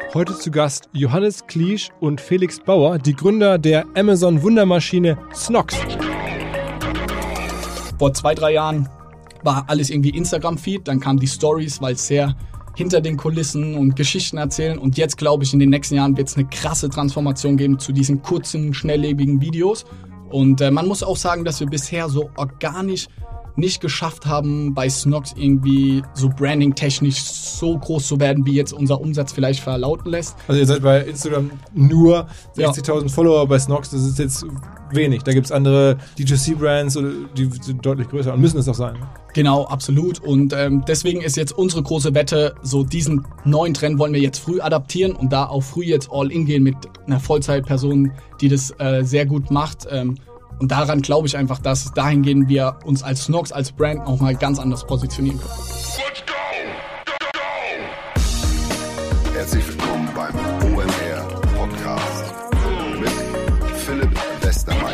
Heute zu Gast Johannes Kliesch und Felix Bauer, die Gründer der Amazon-Wundermaschine Snox. Vor 2-3 Jahren war alles irgendwie Instagram-Feed, dann kamen die Stories, weil es sehr hinter den Kulissen und Geschichten erzählen. Und jetzt, glaube ich, in den nächsten Jahren wird es eine krasse Transformation geben zu diesen kurzen, schnelllebigen Videos. Und man muss auch sagen, dass wir bisher so organisch nicht geschafft haben, bei Snox irgendwie so branding-technisch so groß zu werden, wie jetzt unser Umsatz vielleicht verlauten lässt. Also ihr seid bei Instagram nur 60.000 Follower, bei Snox, das ist jetzt wenig. Da gibt es andere D2C-Brands, die sind deutlich größer und müssen es auch sein. Genau, absolut. Und deswegen ist jetzt unsere große Wette, so diesen neuen Trend wollen wir jetzt früh adaptieren und da auch früh jetzt all in gehen mit einer Vollzeitperson, die das sehr gut macht. Und daran glaube ich einfach, dass dahingehend wir uns als Snox, als Brand auch mal ganz anders positionieren können. Herzlich willkommen beim OMR Podcast mit Philipp Westermeier.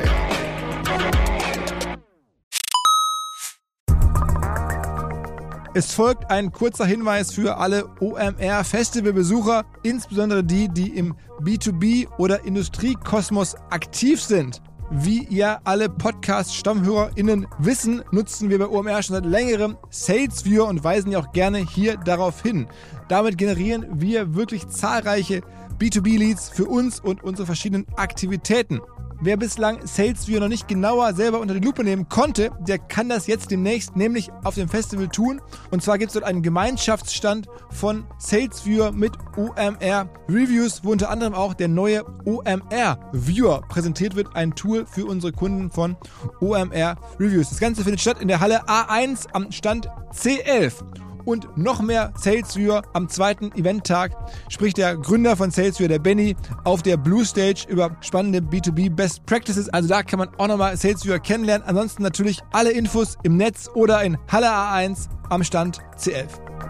Es folgt ein kurzer Hinweis für alle OMR-Festivalbesucher, insbesondere die, die im B2B- oder Industriekosmos aktiv sind. Wie ihr alle Podcast-StammhörerInnen wissen, nutzen wir bei OMR schon seit längerem SalesViewer und weisen ja auch gerne hier darauf hin. Damit generieren wir wirklich zahlreiche B2B-Leads für uns und unsere verschiedenen Aktivitäten. Wer bislang SalesViewer noch nicht genauer selber unter die Lupe nehmen konnte, der kann das jetzt demnächst nämlich auf dem Festival tun. Und zwar gibt es dort einen Gemeinschaftsstand von SalesViewer mit OMR Reviews, wo unter anderem auch der neue OMR Viewer präsentiert wird, ein Tool für unsere Kunden von OMR Reviews. Das Ganze findet statt in der Halle A1 am Stand C11. Und noch mehr SalesViewer am zweiten Eventtag spricht der Gründer von SalesViewer, der Benny, auf der Blue Stage über spannende B2B Best Practices. Also da kann man auch nochmal SalesViewer kennenlernen. Ansonsten natürlich alle Infos im Netz oder in Halle A1 am Stand C11.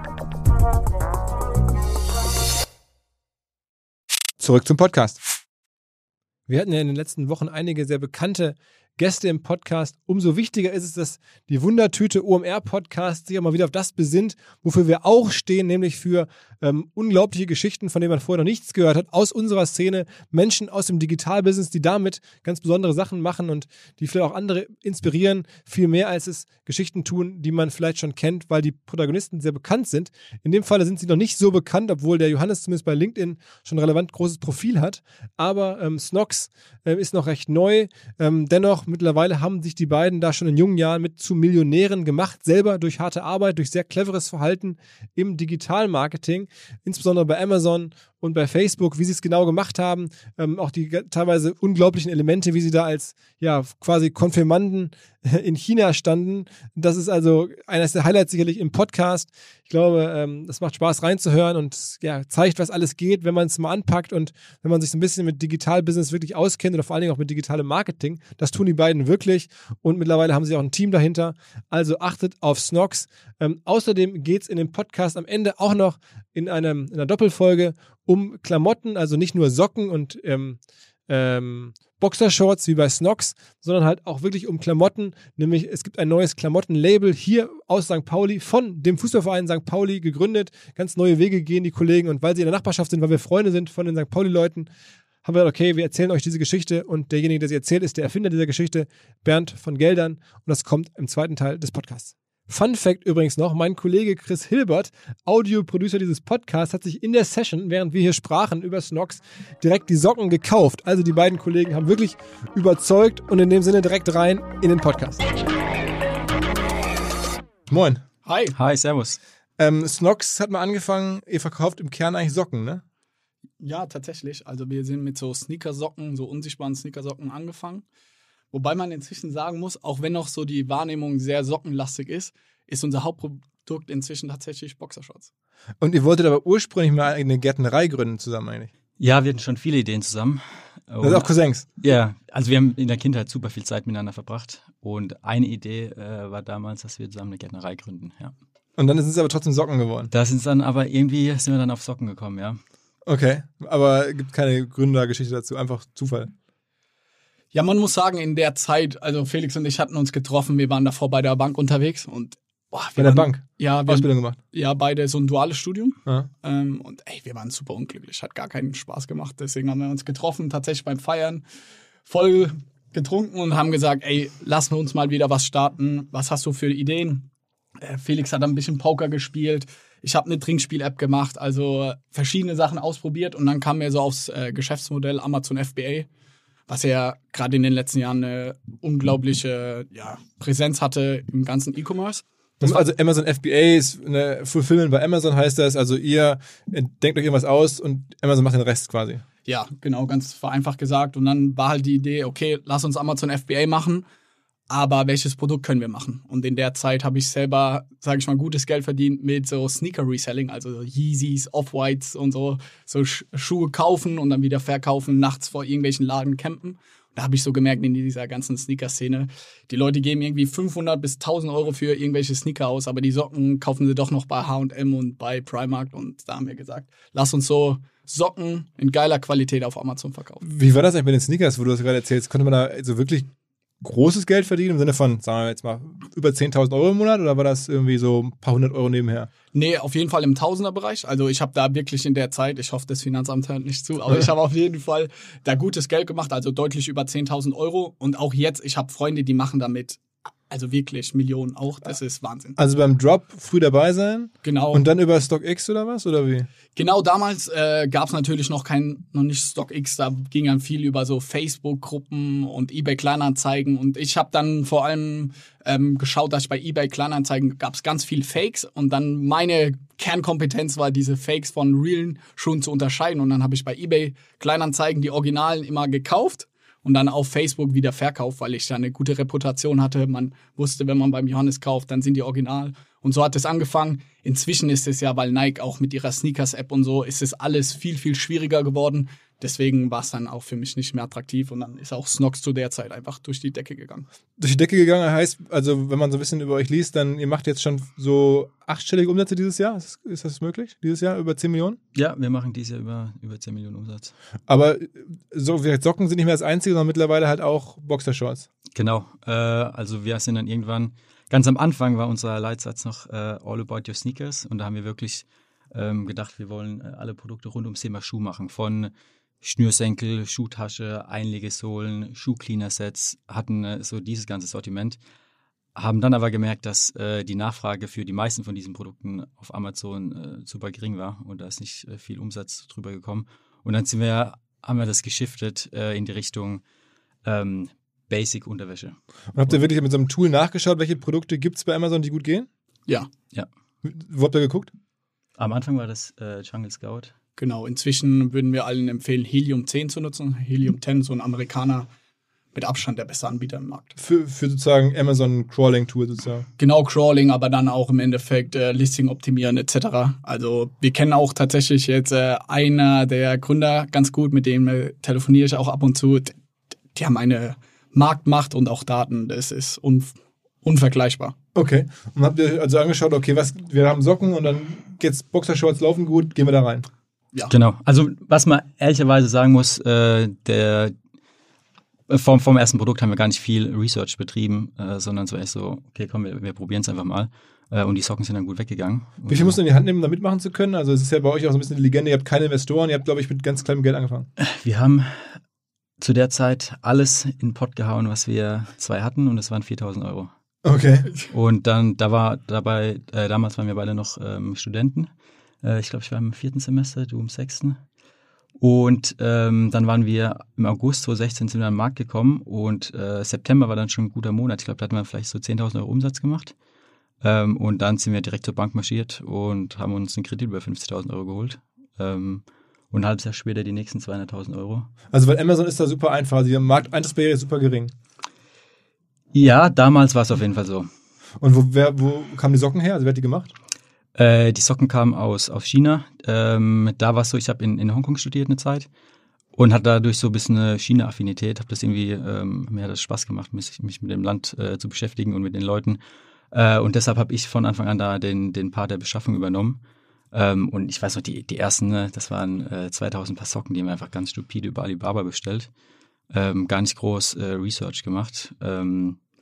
Zurück zum Podcast. Wir hatten ja in den letzten Wochen einige sehr bekannte Gäste im Podcast. Umso wichtiger ist es, dass die Wundertüte OMR-Podcast sich auch mal wieder auf das besinnt, wofür wir auch stehen, nämlich für unglaubliche Geschichten, von denen man vorher noch nichts gehört hat, aus unserer Szene, Menschen aus dem Digitalbusiness, die damit ganz besondere Sachen machen und die vielleicht auch andere inspirieren, viel mehr als es Geschichten tun, die man vielleicht schon kennt, weil die Protagonisten sehr bekannt sind. In dem Fall sind sie noch nicht so bekannt, obwohl der Johannes zumindest bei LinkedIn schon ein relevant großes Profil hat, aber Snox ist noch recht neu. Dennoch, mittlerweile haben sich die beiden da schon in jungen Jahren mit zu Millionären gemacht, selber durch harte Arbeit, durch sehr cleveres Verhalten im Digitalmarketing, insbesondere bei Amazon und bei Facebook, wie sie es genau gemacht haben, auch die teilweise unglaublichen Elemente, wie sie da als quasi Konfirmanden in China standen. Das ist also eines der Highlights sicherlich im Podcast. Ich glaube, das macht Spaß reinzuhören und zeigt, was alles geht, wenn man es mal anpackt und wenn man sich so ein bisschen mit Digitalbusiness wirklich auskennt oder vor allen Dingen auch mit digitalem Marketing. Das tun die beiden wirklich und mittlerweile haben sie auch ein Team dahinter. Also achtet auf Snox. Außerdem geht es in dem Podcast am Ende auch noch in einer Doppelfolge um Klamotten, also nicht nur Socken und Boxershorts wie bei Snox, sondern halt auch wirklich um Klamotten, nämlich es gibt ein neues Klamottenlabel hier aus St. Pauli, von dem Fußballverein St. Pauli gegründet, ganz neue Wege gehen die Kollegen und weil sie in der Nachbarschaft sind, weil wir Freunde sind von den St. Pauli-Leuten, haben wir gesagt, okay, wir erzählen euch diese Geschichte und derjenige, der sie erzählt, ist der Erfinder dieser Geschichte, Bernd von Geldern und das kommt im zweiten Teil des Podcasts. Fun Fact übrigens noch, mein Kollege Chris Hilbert, Audioproducer dieses Podcasts, hat sich in der Session, während wir hier sprachen über Snox, direkt die Socken gekauft. Also die beiden Kollegen haben wirklich überzeugt und in dem Sinne direkt rein in den Podcast. Moin. Hi. Hi, servus. Snox hat mal angefangen, ihr verkauft im Kern eigentlich Socken, ne? Ja, tatsächlich. Also wir sind mit so Sneakersocken, so unsichtbaren Sneakersocken angefangen. Wobei man inzwischen sagen muss, auch wenn noch so die Wahrnehmung sehr sockenlastig ist unser Hauptprodukt inzwischen tatsächlich Boxershorts. Und ihr wolltet aber ursprünglich mal eine Gärtnerei gründen zusammen eigentlich? Ja, wir hatten schon viele Ideen zusammen. Das sind auch Cousins? Ja, also wir haben in der Kindheit super viel Zeit miteinander verbracht. Und eine Idee war damals, dass wir zusammen eine Gärtnerei gründen, ja. Und dann sind es aber trotzdem Socken geworden? Sind wir dann auf Socken gekommen, ja. Okay, aber es gibt keine Gründergeschichte dazu, einfach Zufall. Ja, man muss sagen, in der Zeit, also Felix und ich hatten uns getroffen, wir waren davor bei der Bank unterwegs und Bei der Bank? Ja, Ausbildung gemacht? Ja, beide so ein duales Studium. Ja. Und wir waren super unglücklich. Hat gar keinen Spaß gemacht. Deswegen haben wir uns getroffen, tatsächlich beim Feiern, voll getrunken und haben gesagt, lassen wir uns mal wieder was starten. Was hast du für Ideen? Felix hat ein bisschen Poker gespielt. Ich habe eine Trinkspiel-App gemacht. Also verschiedene Sachen ausprobiert. Und dann kam mir so aufs Geschäftsmodell Amazon FBA, was ja gerade in den letzten Jahren eine unglaubliche Präsenz hatte im ganzen E-Commerce. Also Amazon FBA ist eine Fulfillment bei Amazon, heißt das. Also ihr denkt euch irgendwas aus und Amazon macht den Rest quasi. Ja, genau, ganz vereinfacht gesagt. Und dann war halt die Idee, okay, lass uns Amazon FBA machen, aber welches Produkt können wir machen? Und in der Zeit habe ich selber, sage ich mal, gutes Geld verdient mit so Sneaker-Reselling, also Yeezys, Off-Whites und so Schuhe kaufen und dann wieder verkaufen, nachts vor irgendwelchen Laden campen. Da habe ich so gemerkt in dieser ganzen Sneaker-Szene, die Leute geben irgendwie 500 bis 1000 Euro für irgendwelche Sneaker aus, aber die Socken kaufen sie doch noch bei H&M und bei Primark. Und da haben wir gesagt, lass uns so Socken in geiler Qualität auf Amazon verkaufen. Wie war das eigentlich bei den Sneakers, wo du das gerade erzählst? Konnte man da so wirklich großes Geld verdienen im Sinne von, sagen wir jetzt mal, über 10.000 Euro im Monat oder war das irgendwie so ein paar hundert Euro nebenher? Nee, auf jeden Fall im Tausenderbereich. Also ich habe da wirklich in der Zeit, ich hoffe, das Finanzamt hört nicht zu, aber ich habe auf jeden Fall da gutes Geld gemacht, also deutlich über 10.000 Euro. Und auch jetzt, ich habe Freunde, die machen damit also wirklich Millionen auch. Das ist Wahnsinn. Also beim Drop früh dabei sein? Genau. Und dann über StockX oder was? Oder wie? Genau, damals gab es natürlich noch nicht StockX, da ging dann viel über so Facebook-Gruppen und eBay Kleinanzeigen und ich habe dann vor allem geschaut, dass ich bei eBay Kleinanzeigen gab es ganz viel Fakes und dann meine Kernkompetenz war, diese Fakes von realen Schuhen zu unterscheiden und dann habe ich bei eBay Kleinanzeigen die Originalen immer gekauft und dann auf Facebook wieder verkauft, weil ich da eine gute Reputation hatte. Man wusste, wenn man beim Johannes kauft, dann sind die original. Und so hat es angefangen. Inzwischen ist es ja, weil Nike auch mit ihrer Sneakers-App und so, ist es alles viel, viel schwieriger geworden. Deswegen war es dann auch für mich nicht mehr attraktiv. Und dann ist auch Snox zu der Zeit einfach durch die Decke gegangen. Durch die Decke gegangen heißt, also wenn man so ein bisschen über euch liest, dann ihr macht jetzt schon so 8-stellige Umsätze dieses Jahr. Ist das möglich? Dieses Jahr über 10 Millionen? Ja, wir machen dieses Jahr über 10 Millionen Umsatz. Aber so Socken sind nicht mehr das Einzige, sondern mittlerweile halt auch Boxershorts. Genau. Also wir sind dann irgendwann, ganz am Anfang war unser Leitsatz noch All About Your Sneakers. Und da haben wir wirklich gedacht, wir wollen alle Produkte rund ums Thema Schuh machen. Von Schnürsenkel, Schuhtasche, Einlegesohlen, Schuhcleaner-Sets, hatten so dieses ganze Sortiment. Haben dann aber gemerkt, dass die Nachfrage für die meisten von diesen Produkten auf Amazon super gering war und da ist nicht viel Umsatz drüber gekommen. Und dann haben wir das geschiftet in die Richtung Basic-Unterwäsche. Und habt ihr wirklich mit so einem Tool nachgeschaut, welche Produkte gibt es bei Amazon, die gut gehen? Ja. Wo habt ihr geguckt? Am Anfang war das Jungle Scout. Genau, inzwischen würden wir allen empfehlen, Helium 10 zu nutzen. Helium 10, so ein Amerikaner, mit Abstand der beste Anbieter im Markt. Für sozusagen Amazon Crawling Tool sozusagen. Genau, Crawling, aber dann auch im Endeffekt Listing optimieren etc. Also wir kennen auch tatsächlich jetzt einer der Gründer ganz gut, mit dem telefoniere ich auch ab und zu. Die haben eine Marktmacht und auch Daten, das ist unvergleichbar. Okay, und habt ihr also angeschaut, okay, wir haben Socken und dann jetzt Boxershorts laufen gut, gehen wir da rein. Ja. Genau, also was man ehrlicherweise sagen muss, vom ersten Produkt haben wir gar nicht viel Research betrieben, sondern so echt so, okay, komm, wir probieren es einfach mal. Und die Socken sind dann gut weggegangen. Wie viel musst du in die Hand nehmen, um da mitmachen zu können? Also es ist ja bei euch auch so ein bisschen die Legende, ihr habt keine Investoren, ihr habt, glaube ich, mit ganz kleinem Geld angefangen. Wir haben zu der Zeit alles in den Pott gehauen, was wir 2 hatten und es waren 4.000 Euro. Okay. Und dann, damals waren wir beide noch Studenten. Ich glaube, ich war im 4. Semester, du im 6. Und dann waren wir im August 2016 sind wir an den Markt gekommen und September war dann schon ein guter Monat. Ich glaube, da hatten wir vielleicht so 10.000 Euro Umsatz gemacht. Und dann sind wir direkt zur Bank marschiert und haben uns einen Kredit über 50.000 Euro geholt. Und ein halbes Jahr später die nächsten 200.000 Euro. Also weil Amazon ist da super einfach, also die Markteintrittsbarriere ist super gering. Ja, damals war es auf jeden Fall so. Und wo kamen die Socken her? Also wer hat die gemacht? Die Socken kamen aus China. Da war es so, ich habe in Hongkong studiert eine Zeit und hatte dadurch so ein bisschen eine China-Affinität. Habe das irgendwie, mir hat das Spaß gemacht, mich mit dem Land zu beschäftigen und mit den Leuten. Und deshalb habe ich von Anfang an da den Part der Beschaffung übernommen. Und ich weiß noch, die ersten, das waren 2.000 Paar Socken, die haben wir einfach ganz stupide über Alibaba bestellt. Gar nicht groß Research gemacht.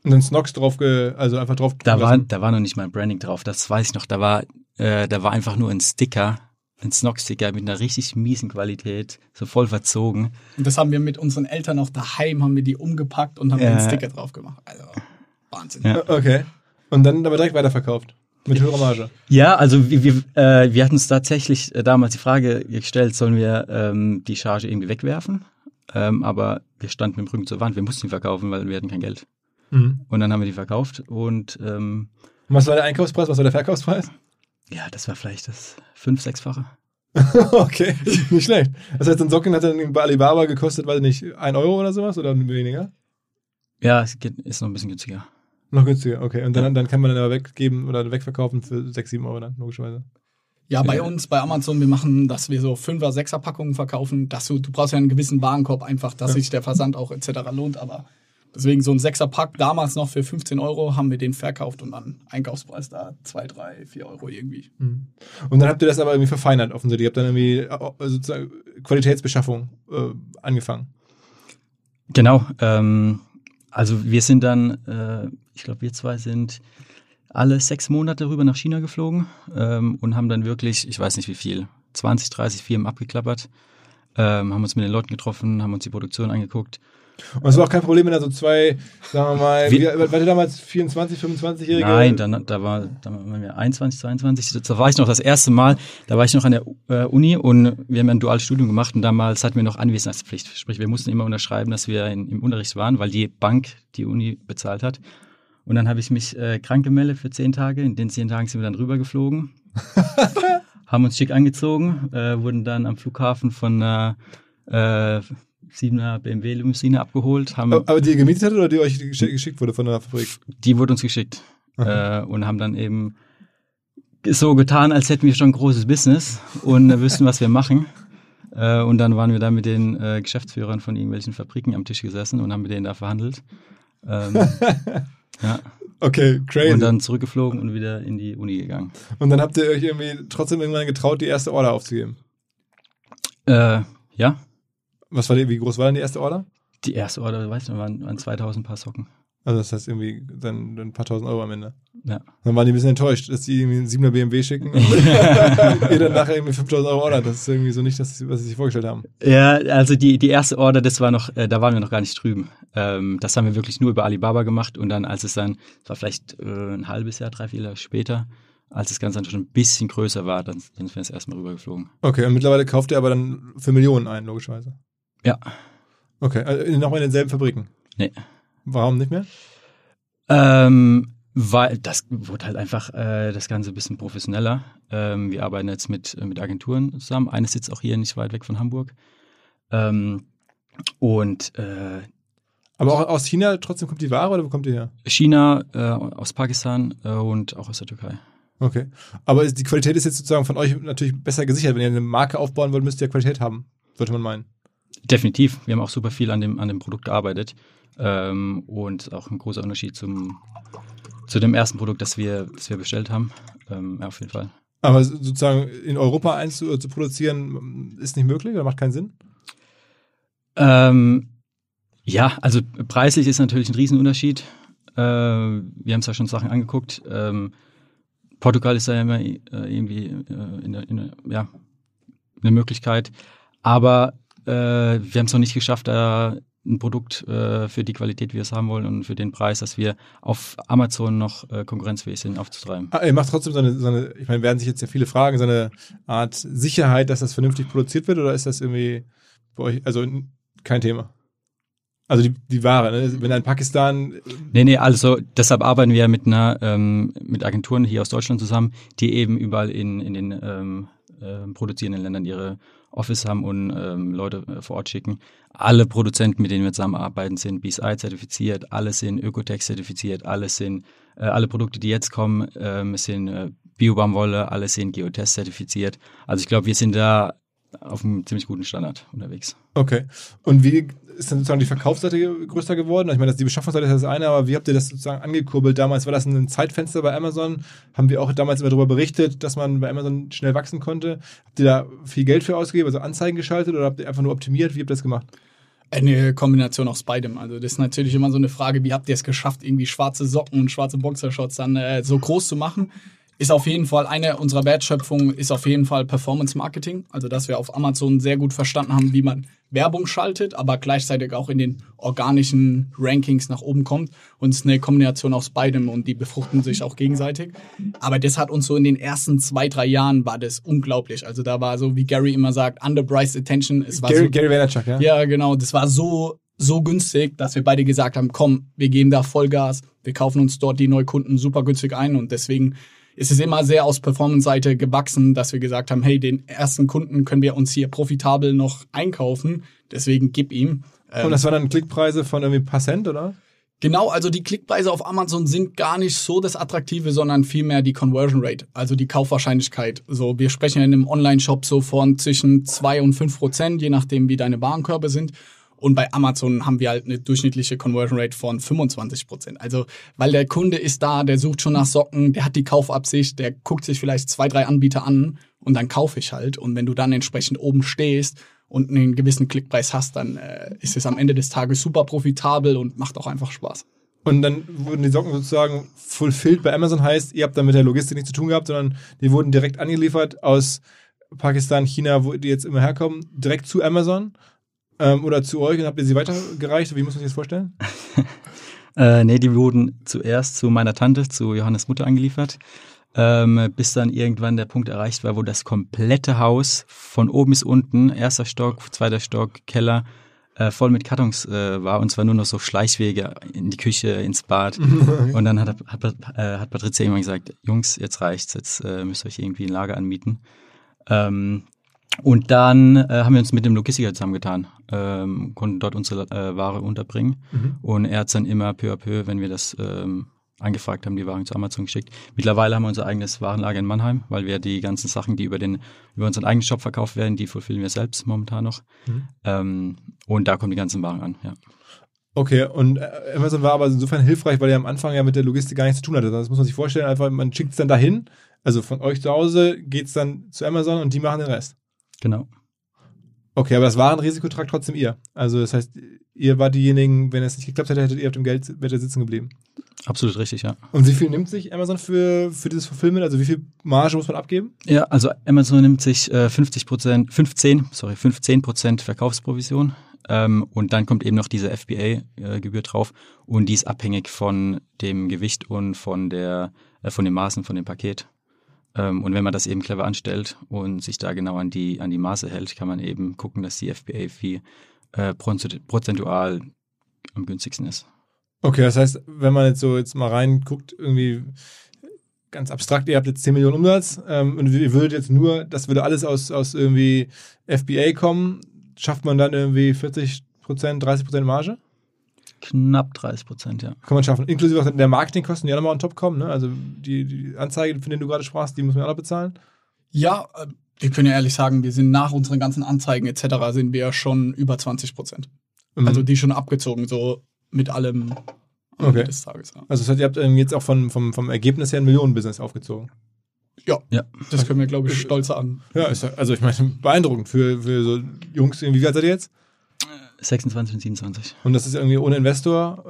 Und dann Snox also einfach drauf. Da war noch nicht mal ein Branding drauf, das weiß ich noch. Da war einfach nur ein Sticker, ein Snox-Sticker mit einer richtig miesen Qualität, so voll verzogen. Und das haben wir mit unseren Eltern auch daheim, haben wir die umgepackt und haben den Sticker drauf gemacht. Also, Wahnsinn. Ja. Okay. Und dann aber direkt weiterverkauft. Mit höherer Marge. Ja, also wir hatten uns tatsächlich damals die Frage gestellt, sollen wir die Charge irgendwie wegwerfen? Aber wir standen mit dem Rücken zur Wand, wir mussten die verkaufen, weil wir hatten kein Geld. Mhm. Und dann haben wir die verkauft und was war der Einkaufspreis, was war der Verkaufspreis? Ja, das war vielleicht das 5-6-fache. Okay, nicht schlecht. Das heißt, ein Socken hat dann bei Alibaba gekostet, weiß ich nicht, 1 Euro oder sowas oder weniger? Ja, ist noch ein bisschen günstiger. Noch günstiger, okay. Und dann kann man dann aber weggeben oder wegverkaufen für 6-7 Euro dann, logischerweise. Ja, bei uns, bei Amazon, wir machen, dass wir so 5er, 6er Packungen verkaufen. Du brauchst ja einen gewissen Warenkorb einfach, dass sich der Versand auch etc. lohnt. Aber deswegen so ein 6er Pack, damals noch für 15 Euro, haben wir den verkauft und dann Einkaufspreis da 2, 3, 4 Euro irgendwie. Mhm. Und dann habt ihr das aber irgendwie verfeinert offensichtlich. Ihr habt dann irgendwie sozusagen Qualitätsbeschaffung angefangen. Genau, also wir sind dann, ich glaube wir zwei sind alle 6 Monate rüber nach China geflogen und haben dann wirklich, ich weiß nicht wie viel, 20, 30 Firmen abgeklappert, haben uns mit den Leuten getroffen, haben uns die Produktion angeguckt. Und es war auch kein Problem, wenn da so zwei, sagen wir mal, war der damals 24, 25-Jährige? Nein, da waren wir 21, 22, da war ich noch das erste Mal, da war ich noch an der Uni und wir haben ein duales Studium gemacht und damals hatten wir noch Anwesenheitspflicht, sprich wir mussten immer unterschreiben, dass wir im Unterricht waren, weil die Bank die Uni bezahlt hat. Und dann habe ich mich krank gemeldet für 10 Tage. In den 10 Tagen sind wir dann rübergeflogen, haben uns schick angezogen, wurden dann am Flughafen von einer 7er BMW-Limousine abgeholt. Aber die ihr gemietet hattet oder die euch geschickt wurde von der Fabrik? Die wurde uns geschickt und haben dann eben so getan, als hätten wir schon ein großes Business und wüssten, was wir machen. Und dann waren wir da mit den Geschäftsführern von irgendwelchen Fabriken am Tisch gesessen und haben mit denen da verhandelt. Ja. Okay, crazy. Und dann zurückgeflogen und wieder in die Uni gegangen. Und dann habt ihr euch irgendwie trotzdem irgendwann getraut, die erste Order aufzugeben? Ja. Wie groß war denn die erste Order? Die erste Order, weißt du, waren 2000 Paar Socken. Also das heißt irgendwie dann ein paar tausend Euro am Ende. Ja. Dann waren die ein bisschen enttäuscht, dass die irgendwie einen 7er BMW schicken und ihr dann nachher irgendwie 5.000 Euro Order. Das ist irgendwie so nicht das, was sie sich vorgestellt haben. Ja, also die erste Order, das war noch, da waren wir noch gar nicht drüben. Das haben wir wirklich nur über Alibaba gemacht und dann, das war vielleicht ein halbes Jahr, 3-4 Jahre später, als das Ganze dann schon ein bisschen größer war, dann sind wir das erstmal rübergeflogen. Okay, und mittlerweile kauft ihr aber dann für Millionen ein, logischerweise. Ja. Okay, also nochmal in denselben Fabriken? Nee. Warum nicht mehr? Weil das wurde halt einfach das Ganze ein bisschen professioneller. Wir arbeiten jetzt mit Agenturen zusammen. Eine sitzt auch hier nicht weit weg von Hamburg. Aber auch aus China trotzdem kommt die Ware oder wo kommt die her? China, aus Pakistan und auch aus der Türkei. Okay, aber die Qualität ist jetzt sozusagen von euch natürlich besser gesichert. Wenn ihr eine Marke aufbauen wollt, müsst ihr ja Qualität haben, sollte man meinen. Definitiv. Wir haben auch super viel an dem Produkt gearbeitet. Und auch ein großer Unterschied zu dem ersten Produkt, das wir bestellt haben. Ja, auf jeden Fall. Aber sozusagen in Europa eins zu produzieren, ist nicht möglich oder macht keinen Sinn? Ja, also preislich ist natürlich ein Riesenunterschied. Wir haben uns ja schon Sachen angeguckt. Portugal ist da ja immer irgendwie eine Möglichkeit. Aber wir haben es noch nicht geschafft, da ein Produkt für die Qualität, wie wir es haben wollen und für den Preis, dass wir auf Amazon noch konkurrenzfähig sind, aufzutreiben. Ihr macht trotzdem so eine, ich meine, werden sich jetzt ja viele fragen, so eine Art Sicherheit, dass das vernünftig produziert wird oder ist das irgendwie bei euch, also kein Thema? Also die Ware, ne? Wenn in Pakistan... Nee, also deshalb arbeiten wir mit mit Agenturen hier aus Deutschland zusammen, die eben überall in den produzierenden Ländern ihre Office haben und Leute vor Ort schicken. Alle Produzenten, mit denen wir zusammenarbeiten, sind BSI zertifiziert, alle sind Ökotech zertifiziert, alle Produkte, die jetzt kommen, sind Bio-Baumwolle, alle sind Geotest zertifiziert. Also ich glaube, wir sind da auf einem ziemlich guten Standard unterwegs. Okay. Und wie ist dann sozusagen die Verkaufsseite größer geworden? Ich meine, die Beschaffungsseite ist das eine, aber wie habt ihr das sozusagen angekurbelt damals? War das ein Zeitfenster bei Amazon? Haben wir auch damals immer darüber berichtet, dass man bei Amazon schnell wachsen konnte? Habt ihr da viel Geld für ausgegeben, also Anzeigen geschaltet oder habt ihr einfach nur optimiert? Wie habt ihr das gemacht? Eine Kombination aus beidem. Also das ist natürlich immer so eine Frage, wie habt ihr es geschafft, irgendwie schwarze Socken und schwarze Boxershorts dann so groß zu machen? Ist auf jeden Fall eine unserer Wertschöpfungen, ist auf jeden Fall Performance Marketing. Also dass wir auf Amazon sehr gut verstanden haben, wie man Werbung schaltet, aber gleichzeitig auch in den organischen Rankings nach oben kommt. Und es ist eine Kombination aus beidem und die befruchten sich auch gegenseitig. Aber das hat uns so in den ersten 2-3 Jahren war das unglaublich. Also da war so, wie Gary immer sagt, underpriced attention. Es war Gary Vaynerchuk, ja? Ja, genau. Das war so günstig, dass wir beide gesagt haben, komm, wir geben da Vollgas. Wir kaufen uns dort die Neukunden super günstig ein und deswegen ist es immer sehr aus Performance-Seite gewachsen, dass wir gesagt haben, hey, den ersten Kunden können wir uns hier profitabel noch einkaufen, deswegen gib ihm. Und das waren dann Klickpreise von irgendwie ein paar Cent, oder? Genau, also die Klickpreise auf Amazon sind gar nicht so das Attraktive, sondern vielmehr die Conversion Rate, also die Kaufwahrscheinlichkeit. So, wir sprechen ja in einem Online-Shop so von zwischen 2 und 5%, je nachdem, wie deine Warenkörbe sind. Und bei Amazon haben wir halt eine durchschnittliche Conversion Rate von 25%. Also, weil der Kunde ist da, der sucht schon nach Socken, der hat die Kaufabsicht, der guckt sich vielleicht 2-3 Anbieter an und dann kaufe ich halt. Und wenn du dann entsprechend oben stehst und einen gewissen Klickpreis hast, dann ist es am Ende des Tages super profitabel und macht auch einfach Spaß. Und dann wurden die Socken sozusagen fulfilled bei Amazon, heißt, ihr habt dann mit der Logistik nichts zu tun gehabt, sondern die wurden direkt angeliefert aus Pakistan, China, wo die jetzt immer herkommen, direkt zu Amazon. Oder zu euch und habt ihr sie weitergereicht? Wie muss man sich das vorstellen? Nee, die wurden zuerst zu meiner Tante, zu Johannes Mutter angeliefert, bis dann irgendwann der Punkt erreicht war, wo das komplette Haus von oben bis unten, 1. Stock, 2. Stock, Keller, voll mit Kartons war und zwar nur noch so Schleichwege in die Küche, ins Bad. Und dann hat Patricia irgendwann gesagt, Jungs, jetzt reicht's, jetzt müsst ihr euch irgendwie ein Lager anmieten. Und dann haben wir uns mit dem Logistiker zusammengetan, konnten dort unsere Ware unterbringen. Und er hat dann immer peu à peu, wenn wir das angefragt haben, die Waren zu Amazon geschickt. Mittlerweile haben wir unser eigenes Warenlager in Mannheim, weil wir die ganzen Sachen, die über unseren eigenen Shop verkauft werden, die fulfillen wir selbst momentan noch. Und da kommen die ganzen Waren an, ja. Okay, und Amazon war aber insofern hilfreich, weil ihr am Anfang ja mit der Logistik gar nichts zu tun hatte. Das muss man sich vorstellen, einfach man schickt es dann dahin, also von euch zu Hause geht es dann zu Amazon und die machen den Rest. Genau. Okay, aber das Warenrisiko tragt trotzdem ihr. Also das heißt, ihr wart diejenigen, wenn es nicht geklappt hätte, hättet ihr auf dem Geld sitzen geblieben. Absolut richtig, ja. Und wie viel nimmt sich Amazon für dieses Fulfillment? Also wie viel Marge muss man abgeben? Ja, also Amazon nimmt sich 15% Verkaufsprovision und dann kommt eben noch diese FBA-Gebühr drauf und die ist abhängig von dem Gewicht und von den Maßen von dem Paket. Und wenn man das eben clever anstellt und sich da genau an die Maße hält, kann man eben gucken, dass die FBA-Fee prozentual am günstigsten ist. Okay, das heißt, wenn man jetzt mal reinguckt, irgendwie ganz abstrakt, ihr habt jetzt 10 Millionen Umsatz und ihr würdet jetzt nur, das würde alles aus irgendwie FBA kommen, schafft man dann irgendwie 40%, 30% Marge? Knapp 30%, ja. Kann man schaffen. Inklusive auch der Marketingkosten, die auch nochmal on top kommen, ne? Also die Anzeige, von denen du gerade sprachst, die muss man auch noch bezahlen? Ja, wir können ja ehrlich sagen, wir sind nach unseren ganzen Anzeigen etc. sind wir ja schon über 20%. Also die schon abgezogen, so mit allem am Ende des Tages. Ja. Also das heißt, ihr habt jetzt auch vom Ergebnis her ein Millionenbusiness aufgezogen. Ja, das können wir, glaube ich, stolz an. Ja, also ich meine, beeindruckend für so Jungs. Wie alt seid ihr jetzt? 26 und 27. Und das ist irgendwie ohne Investor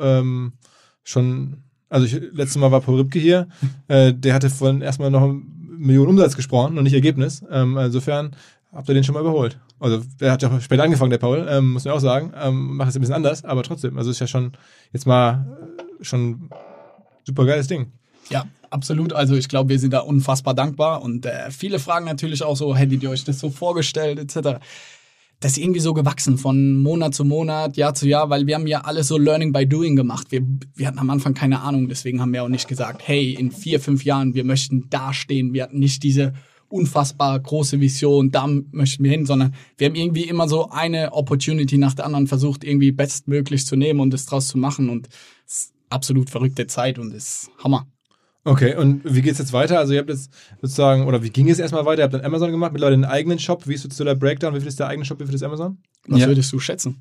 schon, also letztes Mal war Paul Ripke hier, der hatte von erstmal noch 1 Million Umsatz gesprochen und nicht Ergebnis. Insofern habt ihr den schon mal überholt. Also der hat ja später angefangen, der Paul, muss man auch sagen, macht es ein bisschen anders, aber trotzdem, also ist ja schon jetzt mal schon super geiles Ding. Ja, absolut. Also ich glaube, wir sind da unfassbar dankbar und viele fragen natürlich auch so, hättet ihr euch das so vorgestellt etc. Das ist irgendwie so gewachsen von Monat zu Monat, Jahr zu Jahr, weil wir haben ja alles so Learning by Doing gemacht. Wir hatten am Anfang keine Ahnung, deswegen haben wir auch nicht gesagt, hey, in 4-5 Jahren, wir möchten da stehen. Wir hatten nicht diese unfassbar große Vision, da möchten wir hin, sondern wir haben irgendwie immer so eine Opportunity nach der anderen versucht, irgendwie bestmöglich zu nehmen und es draus zu machen und es ist absolut verrückte Zeit und es ist Hammer. Okay, und wie geht's jetzt weiter? Also ihr habt jetzt sozusagen, oder wie ging es erstmal weiter? Ihr habt dann Amazon gemacht, mittlerweile einen eigenen Shop. Wie ist jetzt so der Breakdown? Wie viel ist der eigene Shop, wie viel ist Amazon? Was würdest du schätzen?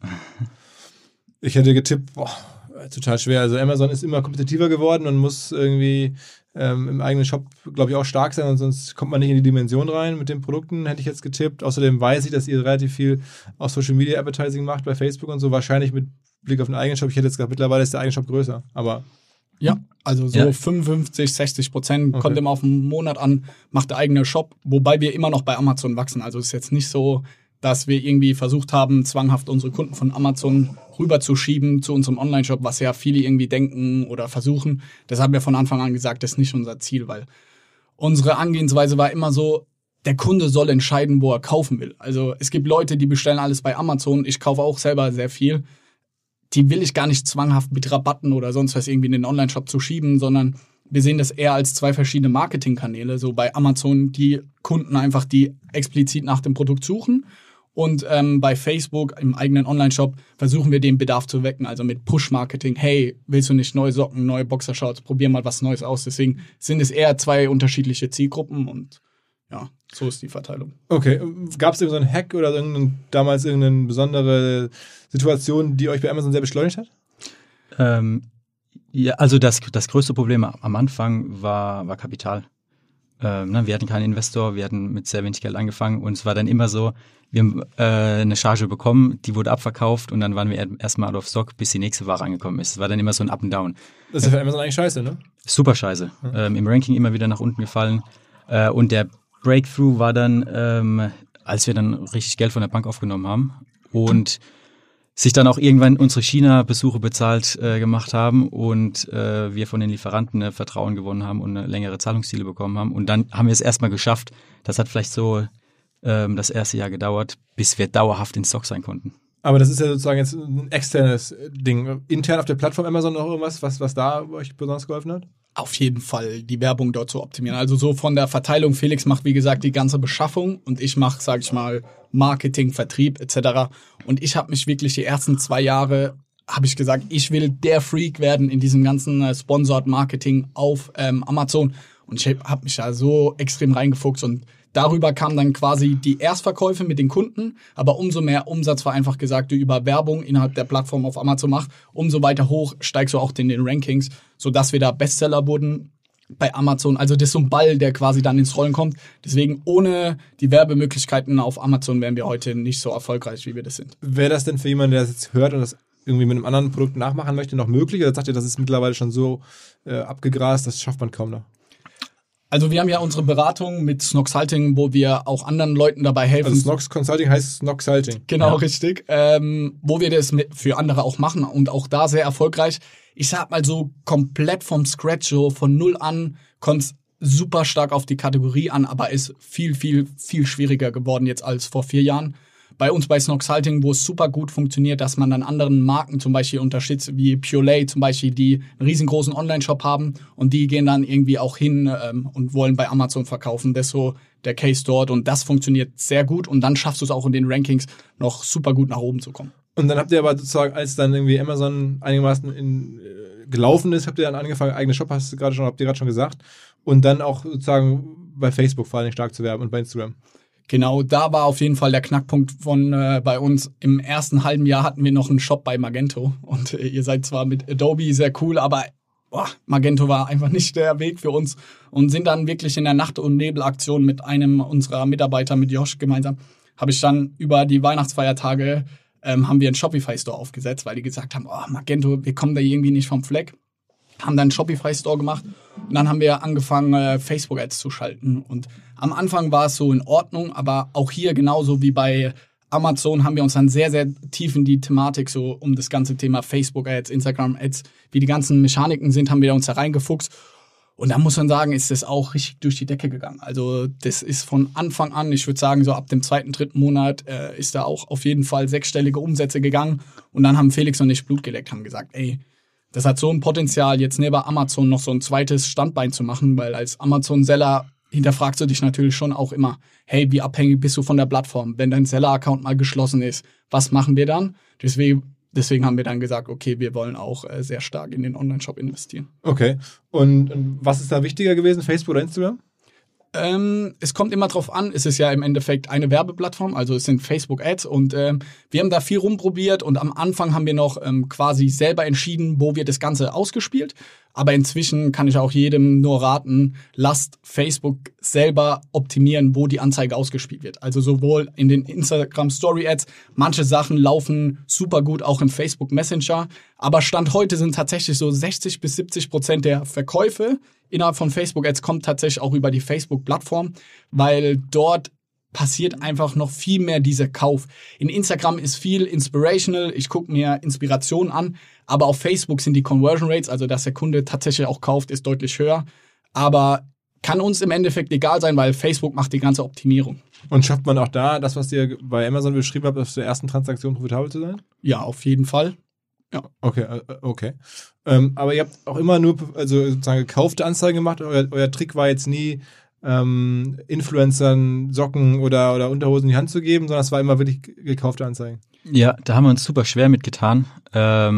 Ich hätte getippt, total schwer. Also Amazon ist immer kompetitiver geworden und muss irgendwie im eigenen Shop, glaube ich, auch stark sein, und sonst kommt man nicht in die Dimension rein mit den Produkten, hätte ich jetzt getippt. Außerdem weiß ich, dass ihr relativ viel auch Social Media Advertising macht bei Facebook und so, wahrscheinlich mit Blick auf den eigenen Shop. Ich hätte jetzt gesagt, mittlerweile ist der eigene Shop größer, aber... Ja, also so 55-60% kommt immer auf den Monat an, macht der eigene Shop, wobei wir immer noch bei Amazon wachsen. Also es ist jetzt nicht so, dass wir irgendwie versucht haben, zwanghaft unsere Kunden von Amazon rüberzuschieben zu unserem Online-Shop, was ja viele irgendwie denken oder versuchen. Das haben wir von Anfang an gesagt, das ist nicht unser Ziel, weil unsere Angehensweise war immer so, der Kunde soll entscheiden, wo er kaufen will. Also es gibt Leute, die bestellen alles bei Amazon. Ich kaufe auch selber sehr viel. Die will ich gar nicht zwanghaft mit Rabatten oder sonst was irgendwie in den Online-Shop zu schieben, sondern wir sehen das eher als 2 verschiedene Marketingkanäle. So bei Amazon die Kunden einfach, die explizit nach dem Produkt suchen. Und bei Facebook im eigenen Online-Shop versuchen wir den Bedarf zu wecken, also mit Push-Marketing. Hey, willst du nicht neue Socken, neue Boxershorts, probier mal was Neues aus. Deswegen sind es eher 2 unterschiedliche Zielgruppen und ja, so ist die Verteilung. Okay, gab es irgendeinen Hack oder damals irgendeine besondere Situation, die euch bei Amazon sehr beschleunigt hat? Ja, also das größte Problem am Anfang war Kapital. Wir hatten keinen Investor, wir hatten mit sehr wenig Geld angefangen und es war dann immer so, wir haben eine Charge bekommen, die wurde abverkauft und dann waren wir erstmal out of stock, bis die nächste Ware angekommen ist. Es war dann immer so ein Up and Down. Das ist für Amazon eigentlich scheiße, ne? Super scheiße. Im Ranking immer wieder nach unten gefallen. Und der Breakthrough war dann, als wir dann richtig Geld von der Bank aufgenommen haben und sich dann auch irgendwann unsere China-Besuche bezahlt gemacht haben und wir von den Lieferanten Vertrauen gewonnen haben und längere Zahlungsziele bekommen haben. Und dann haben wir es erstmal geschafft. Das hat vielleicht so das erste Jahr gedauert, bis wir dauerhaft in Stock sein konnten. Aber das ist ja sozusagen jetzt ein externes Ding. Intern auf der Plattform Amazon noch irgendwas, was da euch besonders geholfen hat? Auf jeden Fall die Werbung dort zu optimieren. Also so von der Verteilung, Felix macht wie gesagt die ganze Beschaffung und ich mache, sage ich mal, Marketing, Vertrieb etc. Und ich habe mich wirklich die ersten 2 Jahre, habe ich gesagt, ich will der Freak werden in diesem ganzen Sponsored Marketing auf Amazon. Und ich habe mich da so extrem reingefuchst und darüber kamen dann quasi die Erstverkäufe mit den Kunden, aber umso mehr Umsatz war einfach gesagt, du über Werbung innerhalb der Plattform auf Amazon machst, umso weiter hoch steigst du auch in den Rankings, sodass wir da Bestseller wurden bei Amazon. Also das ist so ein Ball, der quasi dann ins Rollen kommt. Deswegen ohne die Werbemöglichkeiten auf Amazon wären wir heute nicht so erfolgreich, wie wir das sind. Wäre das denn für jemanden, der das jetzt hört und das irgendwie mit einem anderen Produkt nachmachen möchte, noch möglich? Oder sagt ihr, das ist mittlerweile schon so abgegrast, das schafft man kaum noch? Also wir haben ja unsere Beratung mit Snoxalting, wo wir auch anderen Leuten dabei helfen. Also Snox Consulting heißt Snoxalting. Genau, ja. Richtig. Wo wir das für andere auch machen und auch da sehr erfolgreich. Ich sag mal so komplett vom Scratch, so von null an, kommt es super stark auf die Kategorie an, aber ist viel, viel, viel schwieriger geworden jetzt als vor 4 Jahren. Bei uns bei Snoxalting, wo es super gut funktioniert, dass man dann anderen Marken zum Beispiel unterstützt, wie Purelay zum Beispiel, die einen riesengroßen Online-Shop haben und die gehen dann irgendwie auch hin und wollen bei Amazon verkaufen. Das ist so der Case dort und das funktioniert sehr gut und dann schaffst du es auch in den Rankings noch super gut nach oben zu kommen. Und dann habt ihr aber sozusagen, als dann irgendwie Amazon einigermaßen gelaufen ist, habt ihr dann angefangen, eigene Shop, habt ihr gerade schon gesagt, und dann auch sozusagen bei Facebook vor allem stark zu werben und bei Instagram. Genau, da war auf jeden Fall der Knackpunkt von bei uns. Im ersten halben Jahr hatten wir noch einen Shop bei Magento und ihr seid zwar mit Adobe sehr cool, aber Magento war einfach nicht der Weg für uns und sind dann wirklich in der Nacht- und Nebelaktion mit einem unserer Mitarbeiter, mit Josh gemeinsam, habe ich dann über die Weihnachtsfeiertage haben wir einen Shopify-Store aufgesetzt, weil die gesagt haben, Magento, wir kommen da irgendwie nicht vom Fleck. Haben dann einen Shopify-Store gemacht und dann haben wir angefangen, Facebook-Ads zu schalten. Und am Anfang war es so in Ordnung, aber auch hier genauso wie bei Amazon haben wir uns dann sehr, sehr tief in die Thematik so um das ganze Thema Facebook-Ads, Instagram-Ads, wie die ganzen Mechaniken sind, haben wir uns da reingefuchst. Und da muss man sagen, ist das auch richtig durch die Decke gegangen. Also das ist von Anfang an, ich würde sagen, so ab dem 2., 3. Monat ist da auch auf jeden Fall 6-stellige Umsätze gegangen. Und dann haben Felix und ich Blut geleckt, haben gesagt, ey, das hat so ein Potenzial, jetzt neben Amazon noch so ein zweites Standbein zu machen, weil als Amazon-Seller hinterfragst du dich natürlich schon auch immer, hey, wie abhängig bist du von der Plattform? Wenn dein Seller-Account mal geschlossen ist, was machen wir dann? Deswegen haben wir dann gesagt, okay, wir wollen auch sehr stark in den Online-Shop investieren. Okay. Und was ist da wichtiger gewesen, Facebook oder Instagram? Es kommt immer drauf an, es ist ja im Endeffekt eine Werbeplattform, also es sind Facebook-Ads und wir haben da viel rumprobiert und am Anfang haben wir noch quasi selber entschieden, wo wir das Ganze ausgespielt. Aber inzwischen kann ich auch jedem nur raten, lasst Facebook selber optimieren, wo die Anzeige ausgespielt wird. Also sowohl in den Instagram Story Ads, manche Sachen laufen super gut auch im Facebook Messenger. Aber Stand heute sind tatsächlich so 60-70% der Verkäufe innerhalb von Facebook Ads kommt tatsächlich auch über die Facebook-Plattform, weil dort passiert einfach noch viel mehr dieser Kauf. In Instagram ist viel inspirational, ich gucke mir Inspiration an, aber auf Facebook sind die Conversion Rates, also dass der Kunde tatsächlich auch kauft, ist deutlich höher. Aber kann uns im Endeffekt egal sein, weil Facebook macht die ganze Optimierung. Und schafft man auch da das, was ihr bei Amazon beschrieben habt, auf der ersten Transaktion profitabel zu sein? Ja, auf jeden Fall. Ja. Okay. Aber ihr habt auch immer nur sozusagen gekaufte Anzeigen gemacht. Euer Trick war jetzt nie, Influencern Socken oder Unterhosen in die Hand zu geben, sondern es war immer wirklich gekaufte Anzeigen. Ja, da haben wir uns super schwer mitgetan, da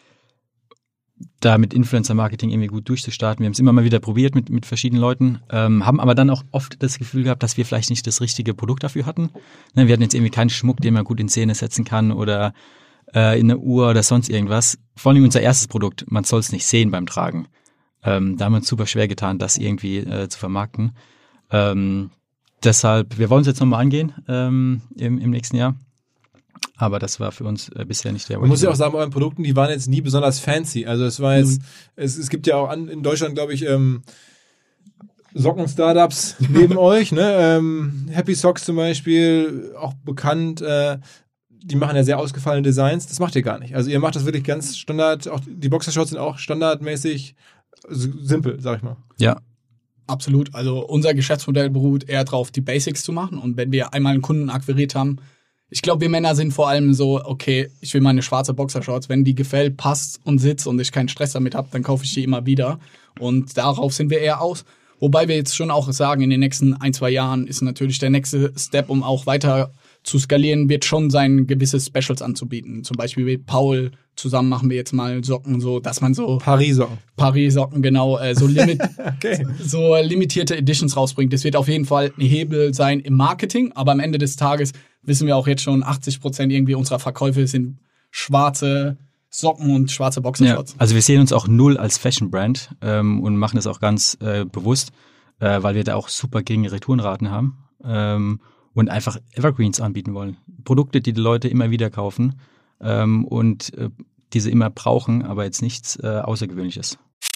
mit Influencer-Marketing irgendwie gut durchzustarten. Wir haben es immer mal wieder probiert mit verschiedenen Leuten, haben aber dann auch oft das Gefühl gehabt, dass wir vielleicht nicht das richtige Produkt dafür hatten. Ne, wir hatten jetzt irgendwie keinen Schmuck, den man gut in Szene setzen kann oder in eine Uhr oder sonst irgendwas. Vor allem unser erstes Produkt, man soll es nicht sehen beim Tragen. Da haben wir uns super schwer getan, das irgendwie zu vermarkten. Deshalb, wir wollen es jetzt nochmal angehen im nächsten Jahr. Aber das war für uns bisher nicht der Way. Man muss ja auch sagen, bei euren Produkten, die waren jetzt nie besonders fancy. Also es war jetzt, es gibt ja auch in Deutschland, glaube ich, Socken-Startups neben euch, ne? Happy Socks zum Beispiel, auch bekannt, die machen ja sehr ausgefallene Designs. Das macht ihr gar nicht. Also ihr macht das wirklich ganz Standard, auch die Boxershorts sind auch standardmäßig simpel, sag ich mal. Ja. Absolut. Also unser Geschäftsmodell beruht eher darauf, die Basics zu machen. Und wenn wir einmal einen Kunden akquiriert haben, ich glaube, wir Männer sind vor allem so, okay, ich will meine schwarze Boxershorts. Wenn die gefällt, passt und sitzt und ich keinen Stress damit habe, dann kaufe ich die immer wieder. Und darauf sind wir eher aus. Wobei wir jetzt schon auch sagen, in den nächsten 1-2 Jahren ist natürlich der nächste Step, um auch weiter zu skalieren, wird schon sein, gewisse Specials anzubieten. Zum Beispiel mit Paul zusammen machen wir jetzt mal Socken, so dass man so Paris-Socken, genau, okay. So limitierte Editions rausbringt. Das wird auf jeden Fall ein Hebel sein im Marketing, aber am Ende des Tages wissen wir auch jetzt schon, 80% irgendwie unserer Verkäufe sind schwarze Socken und schwarze Boxershorts. Ja, also wir sehen uns auch null als Fashion-Brand und machen das auch ganz bewusst, weil wir da auch super geringe Retourenraten haben. Und einfach Evergreens anbieten wollen. Produkte, die Leute immer wieder kaufen und diese immer brauchen, aber jetzt nichts Außergewöhnliches.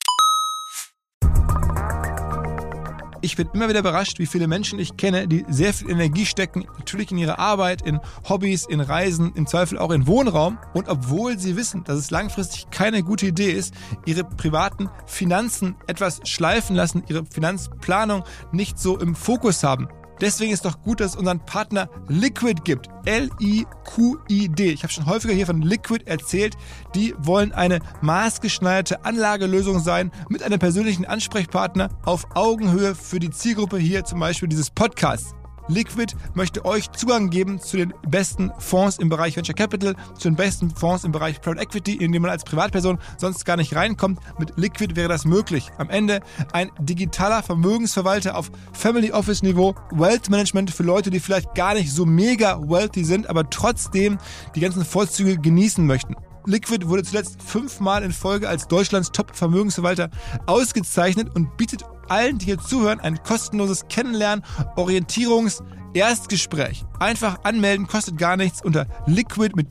Ich bin immer wieder überrascht, wie viele Menschen ich kenne, die sehr viel Energie stecken, natürlich in ihre Arbeit, in Hobbys, in Reisen, im Zweifel auch in Wohnraum. Und obwohl sie wissen, dass es langfristig keine gute Idee ist, ihre privaten Finanzen etwas schleifen lassen, ihre Finanzplanung nicht so im Fokus haben. Deswegen ist doch gut, dass es unseren Partner Liquid gibt. L-I-Q-I-D. Ich habe schon häufiger hier von Liquid erzählt. Die wollen eine maßgeschneiderte Anlagelösung sein mit einem persönlichen Ansprechpartner auf Augenhöhe für die Zielgruppe hier, zum Beispiel dieses Podcasts. Liquid möchte euch Zugang geben zu den besten Fonds im Bereich Venture Capital, zu den besten Fonds im Bereich Private Equity, in dem man als Privatperson sonst gar nicht reinkommt. Mit Liquid wäre das möglich. Am Ende ein digitaler Vermögensverwalter auf Family Office Niveau, Wealth Management für Leute, die vielleicht gar nicht so mega wealthy sind, aber trotzdem die ganzen Vorzüge genießen möchten. Liquid wurde zuletzt 5-mal in Folge als Deutschlands Top-Vermögensverwalter ausgezeichnet und bietet allen, die hier zuhören, ein kostenloses Kennenlernen, Erstgespräch. Einfach anmelden, kostet gar nichts unter liquid mit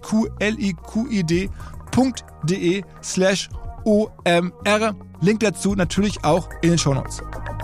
QLIQID.de/OMR. Link dazu natürlich auch in den Shownotes.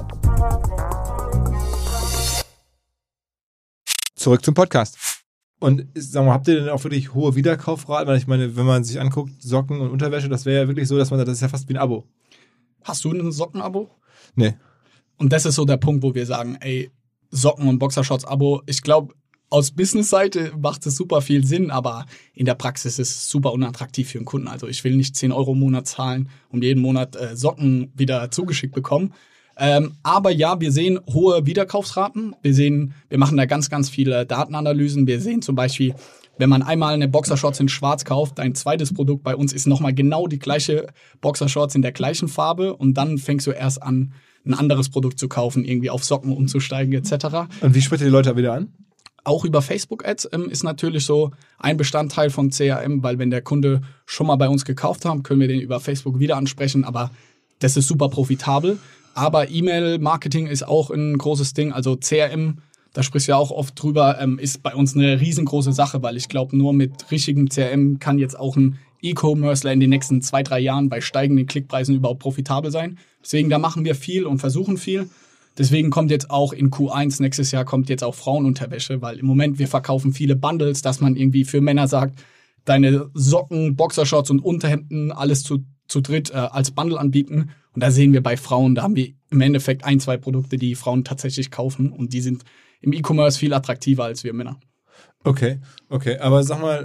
Zurück zum Podcast. Und sagen wir, habt ihr denn auch wirklich hohe Wiederkaufraten? Weil ich meine, wenn man sich anguckt, Socken und Unterwäsche, das wäre ja wirklich so, dass man sagt, das ist ja fast wie ein Abo. Hast du ein Sockenabo? Nee. Und das ist so der Punkt, wo wir sagen, ey, Socken- und Boxershorts-Abo, ich glaube, aus Business-Seite macht es super viel Sinn, aber in der Praxis ist es super unattraktiv für einen Kunden. Also ich will nicht 10 Euro im Monat zahlen und jeden Monat Socken wieder zugeschickt bekommen. Aber ja, wir sehen hohe Wiederkaufsraten. Wir machen da ganz, ganz viele Datenanalysen. Wir sehen zum Beispiel, wenn man einmal eine Boxershorts in schwarz kauft, ein zweites Produkt bei uns ist nochmal genau die gleiche Boxershorts in der gleichen Farbe und dann fängst du erst an, ein anderes Produkt zu kaufen, irgendwie auf Socken umzusteigen etc. Und wie spricht ihr die Leute wieder an? Auch über Facebook-Ads ist natürlich so ein Bestandteil von CRM, weil wenn der Kunde schon mal bei uns gekauft hat, können wir den über Facebook wieder ansprechen, aber das ist super profitabel. Aber E-Mail-Marketing ist auch ein großes Ding. Also CRM, da sprichst du ja auch oft drüber, ist bei uns eine riesengroße Sache, weil ich glaube, nur mit richtigem CRM kann jetzt auch ein E-Commercer in den nächsten 2-3 Jahren bei steigenden Klickpreisen überhaupt profitabel sein. Deswegen, da machen wir viel und versuchen viel. Deswegen kommt jetzt auch in Q1 nächstes Jahr kommt jetzt auch Frauenunterwäsche, weil im Moment wir verkaufen viele Bundles, dass man irgendwie für Männer sagt, deine Socken, Boxershorts und Unterhemden, alles zu dritt als Bundle anbieten. Und da sehen wir bei Frauen, da haben wir im Endeffekt 1-2 Produkte, die Frauen tatsächlich kaufen. Und die sind im E-Commerce viel attraktiver als wir Männer. Okay. Aber sag mal,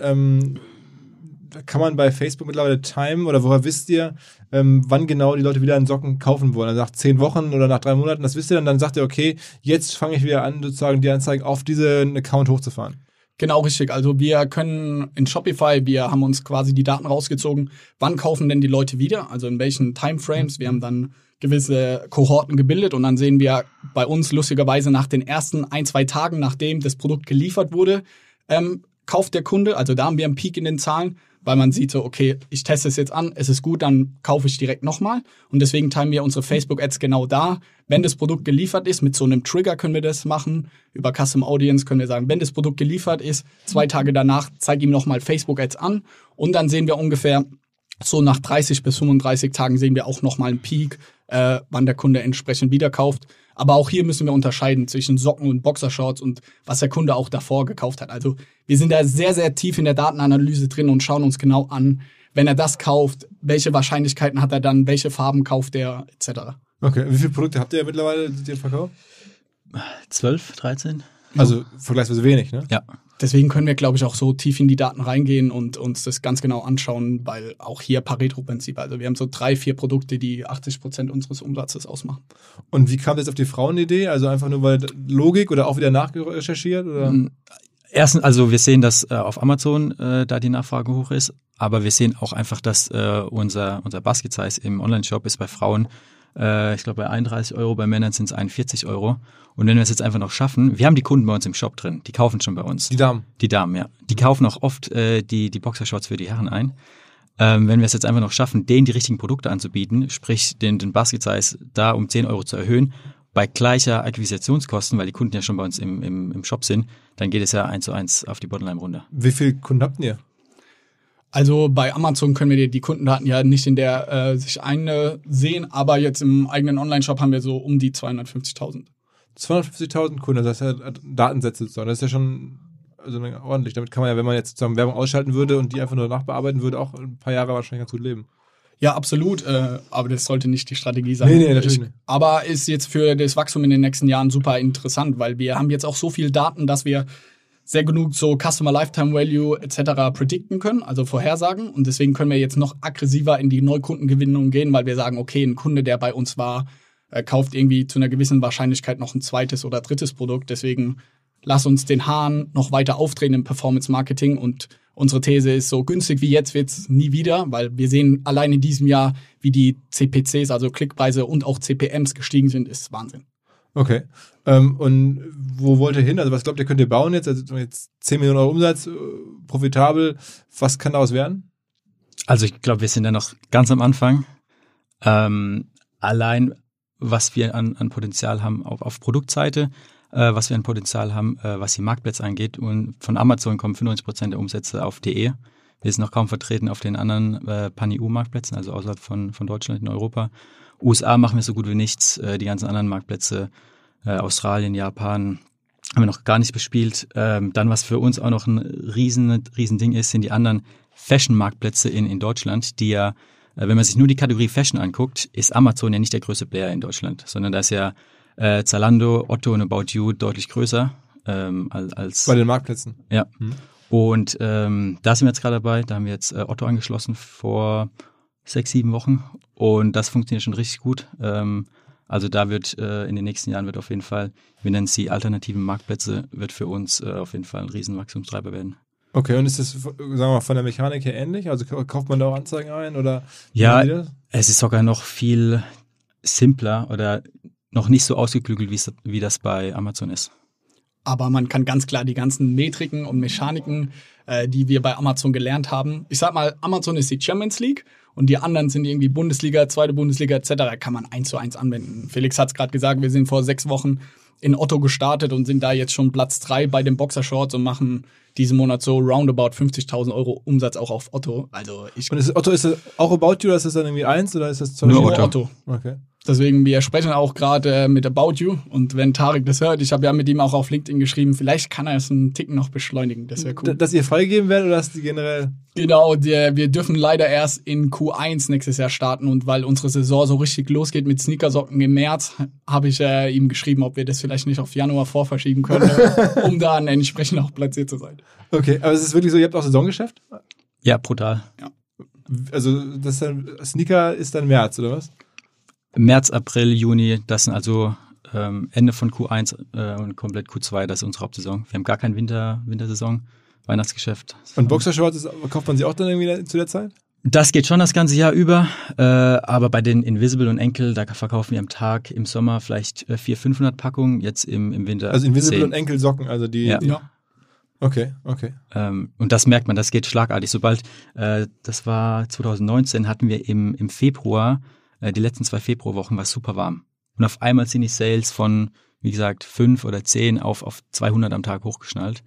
kann man bei Facebook mittlerweile timen oder woher wisst ihr, wann genau die Leute wieder einen Socken kaufen wollen? Also nach 10 Wochen oder nach 3 Monaten, das wisst ihr dann sagt ihr, okay, jetzt fange ich wieder an, sozusagen die Anzeigen auf diesen Account hochzufahren. Genau, richtig. Also wir können in Shopify, wir haben uns quasi die Daten rausgezogen, wann kaufen denn die Leute wieder, also in welchen Timeframes. Wir haben dann gewisse Kohorten gebildet und dann sehen wir bei uns lustigerweise nach den ersten 1-2 Tagen, nachdem das Produkt geliefert wurde, kauft der Kunde, also da haben wir einen Peak in den Zahlen, weil man sieht so, okay, ich teste es jetzt an, es ist gut, dann kaufe ich direkt nochmal. Und deswegen teilen wir unsere Facebook-Ads genau da. Wenn das Produkt geliefert ist, mit so einem Trigger können wir das machen. Über Custom Audience können wir sagen, wenn das Produkt geliefert ist, 2 Tage danach zeige ihm nochmal Facebook-Ads an. Und dann sehen wir ungefähr so nach 30 bis 35 Tagen sehen wir auch nochmal einen Peak, wann der Kunde entsprechend wieder kauft. Aber auch hier müssen wir unterscheiden zwischen Socken und Boxershorts und was der Kunde auch davor gekauft hat. Also wir sind da sehr, sehr tief in der Datenanalyse drin und schauen uns genau an, wenn er das kauft, welche Wahrscheinlichkeiten hat er dann, welche Farben kauft er, etc. Okay, wie viele Produkte habt ihr mittlerweile, die ihr verkauft? 12, 13? Also vergleichsweise wenig, ne? Ja. Deswegen können wir, glaube ich, auch so tief in die Daten reingehen und uns das ganz genau anschauen, weil auch hier Pareto-Prinzip. Also wir haben so 3-4 Produkte, die 80% unseres Umsatzes ausmachen. Und wie kam das auf die Frauenidee? Also einfach nur weil Logik oder auch wieder nachrecherchiert? Oder? Erstens, also wir sehen, dass auf Amazon da die Nachfrage hoch ist, aber wir sehen auch einfach, dass unser Basket-Size im Online-Shop ist bei Frauen, ich glaube bei 31 €, bei Männern sind es 41 €. Und wenn wir es jetzt einfach noch schaffen, wir haben die Kunden bei uns im Shop drin, die kaufen schon bei uns. Die Damen? Die Damen, ja. Die kaufen auch oft die Boxershorts für die Herren ein. Wenn wir es jetzt einfach noch schaffen, denen die richtigen Produkte anzubieten, sprich den Basket-Size da um 10 € zu erhöhen, bei gleicher Akquisitionskosten, weil die Kunden ja schon bei uns im Shop sind, dann geht es ja 1:1 auf die Bottomline runter. Wie viele Kunden habt ihr? Also bei Amazon können wir die Kundendaten ja nicht in der sich einsehen, aber jetzt im eigenen Online-Shop haben wir so um die 250.000. 250.000 Kunden, das heißt ja Datensätze sozusagen. Das ist ja schon ordentlich. Damit kann man ja, wenn man jetzt sozusagen Werbung ausschalten würde und die einfach nur nachbearbeiten würde, auch ein paar Jahre wahrscheinlich ganz gut leben. Ja, absolut. Aber das sollte nicht die Strategie sein. Nee, natürlich nicht. Aber ist jetzt für das Wachstum in den nächsten Jahren super interessant, weil wir haben jetzt auch so viel Daten, dass wir sehr genug so Customer Lifetime Value etc. predikten können, also vorhersagen. Und deswegen können wir jetzt noch aggressiver in die Neukundengewinnung gehen, weil wir sagen, okay, ein Kunde, der bei uns war, kauft irgendwie zu einer gewissen Wahrscheinlichkeit noch ein 2. oder 3. Produkt. Deswegen lass uns den Hahn noch weiter aufdrehen im Performance Marketing. Und unsere These ist, so günstig wie jetzt wird's nie wieder, weil wir sehen allein in diesem Jahr, wie die CPCs, also Klickpreise und auch CPMs gestiegen sind, ist Wahnsinn. Okay. Und wo wollt ihr hin? Also was glaubt ihr, könnt ihr bauen jetzt? Also jetzt 10 Millionen € Umsatz, profitabel. Was kann daraus werden? Also ich glaube, wir sind ja noch ganz am Anfang. Allein, was wir an Potenzial haben auf Produktseite, was wir an Potenzial haben, was die Marktplätze angeht. Und von Amazon kommen 95% der Umsätze auf DE. Wir sind noch kaum vertreten auf den anderen Pan-EU-Marktplätzen, also außerhalb von Deutschland in Europa. USA machen wir so gut wie nichts. Die ganzen anderen Marktplätze, Australien, Japan, haben wir noch gar nicht bespielt. Dann, was für uns auch noch ein riesen Ding ist, sind die anderen Fashion-Marktplätze in Deutschland, die ja, wenn man sich nur die Kategorie Fashion anguckt, ist Amazon ja nicht der größte Player in Deutschland, sondern da ist ja Zalando, Otto und About You deutlich größer als bei den Marktplätzen. Ja. Und da sind wir jetzt gerade dabei. Da haben wir jetzt Otto angeschlossen vor 6-7 Wochen und das funktioniert schon richtig gut. Also da wird in den nächsten Jahren wird auf jeden Fall, wir nennen es die alternativen Marktplätze, wird für uns auf jeden Fall ein riesen Wachstumstreiber werden. Okay, und ist das, sagen wir mal, von der Mechanik her ähnlich? Also kauft man da auch Anzeigen ein oder? Ja, es ist sogar noch viel simpler oder noch nicht so ausgeklügelt, wie das bei Amazon ist. Aber man kann ganz klar die ganzen Metriken und Mechaniken, die wir bei Amazon gelernt haben. Ich sag mal, Amazon ist die Champions League und die anderen sind irgendwie Bundesliga, zweite Bundesliga etc., kann man 1:1 anwenden. Felix hat es gerade gesagt, wir sind vor 6 Wochen in Otto gestartet und sind da jetzt schon Platz 3 bei den Boxershorts und machen diesen Monat so roundabout 50.000 € Umsatz auch auf Otto. Also Und Otto, ist das auch About You oder ist das dann irgendwie 1 oder ist das nur Otto? Okay. Deswegen, wir sprechen auch gerade mit About You und wenn Tarek das hört, ich habe ja mit ihm auch auf LinkedIn geschrieben, vielleicht kann er es einen Ticken noch beschleunigen, das wäre cool. Dass ihr freigeben werdet oder dass die generell? Genau, wir dürfen leider erst in Q1 nächstes Jahr starten und weil unsere Saison so richtig losgeht mit Sneakersocken im März, habe ich ihm geschrieben, ob wir das vielleicht nicht auf Januar vorverschieben können, um dann entsprechend auch platziert zu sein. Okay, aber es ist wirklich so, ihr habt auch Saisongeschäft? Ja, brutal. Ja. Also das dann, Sneaker ist dann März, oder was? März, April, Juni, das sind also Ende von Q1 und komplett Q2, das ist unsere Hauptsaison. Wir haben gar kein Wintersaison, Weihnachtsgeschäft. Und Boxershorts, kauft man sie auch dann irgendwie zu der Zeit? Das geht schon das ganze Jahr über, aber bei den Invisible und Enkel, da verkaufen wir am Tag im Sommer vielleicht 400-500 Packungen, jetzt im Winter Also Invisible 10. und Enkel Socken, also die... Ja. Okay. Und das merkt man, das geht schlagartig. Sobald, das war 2019, hatten wir im Februar, die letzten 2 Februarwochen war es super warm. Und auf einmal sind die Sales von, wie gesagt, 5 oder 10 auf 200 am Tag hochgeschnallt.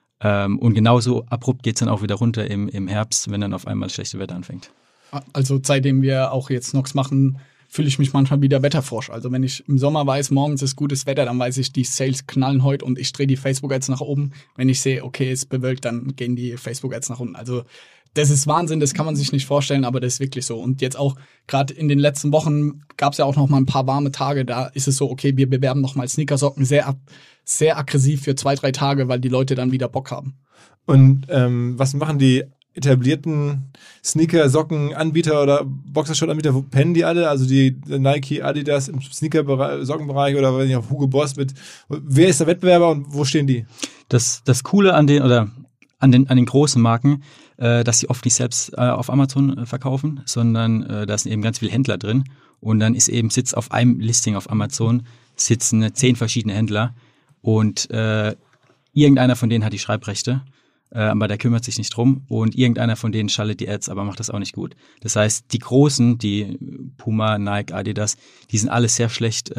Und genauso abrupt geht's dann auch wieder runter im Herbst, wenn dann auf einmal das schlechte Wetter anfängt. Also seitdem wir auch jetzt Nox machen, fühle ich mich manchmal wieder wetterfrosch. Also wenn ich im Sommer weiß, morgens ist gutes Wetter, dann weiß ich, die Sales knallen heute und ich drehe die Facebook-Ads nach oben. Wenn ich sehe, okay, es ist bewölkt, dann gehen die Facebook-Ads nach unten. Also das ist Wahnsinn, das kann man sich nicht vorstellen, aber das ist wirklich so. Und jetzt auch gerade in den letzten Wochen gab es ja auch noch mal ein paar warme Tage. Da ist es so, okay, wir bewerben noch mal Sneakersocken sehr aggressiv für 2-3 Tage, weil die Leute dann wieder Bock haben. Und was machen die etablierten Sneaker-Socken-Anbieter oder Boxershort-Anbieter, wo pennen die alle? Also die Nike, Adidas im Sneaker-Sockenbereich oder wenn ich auf Hugo Boss mit. Wer ist der Wettbewerber und wo stehen die? Das Coole an den großen Marken, dass sie oft nicht selbst auf Amazon verkaufen, sondern da sind eben ganz viele Händler drin und dann sitzt auf einem Listing auf Amazon sitzen 10 verschiedene Händler und irgendeiner von denen hat die Schreibrechte, aber der kümmert sich nicht drum und irgendeiner von denen schaltet die Ads, aber macht das auch nicht gut. Das heißt, die Großen, die Puma, Nike, Adidas, die sind alle sehr schlecht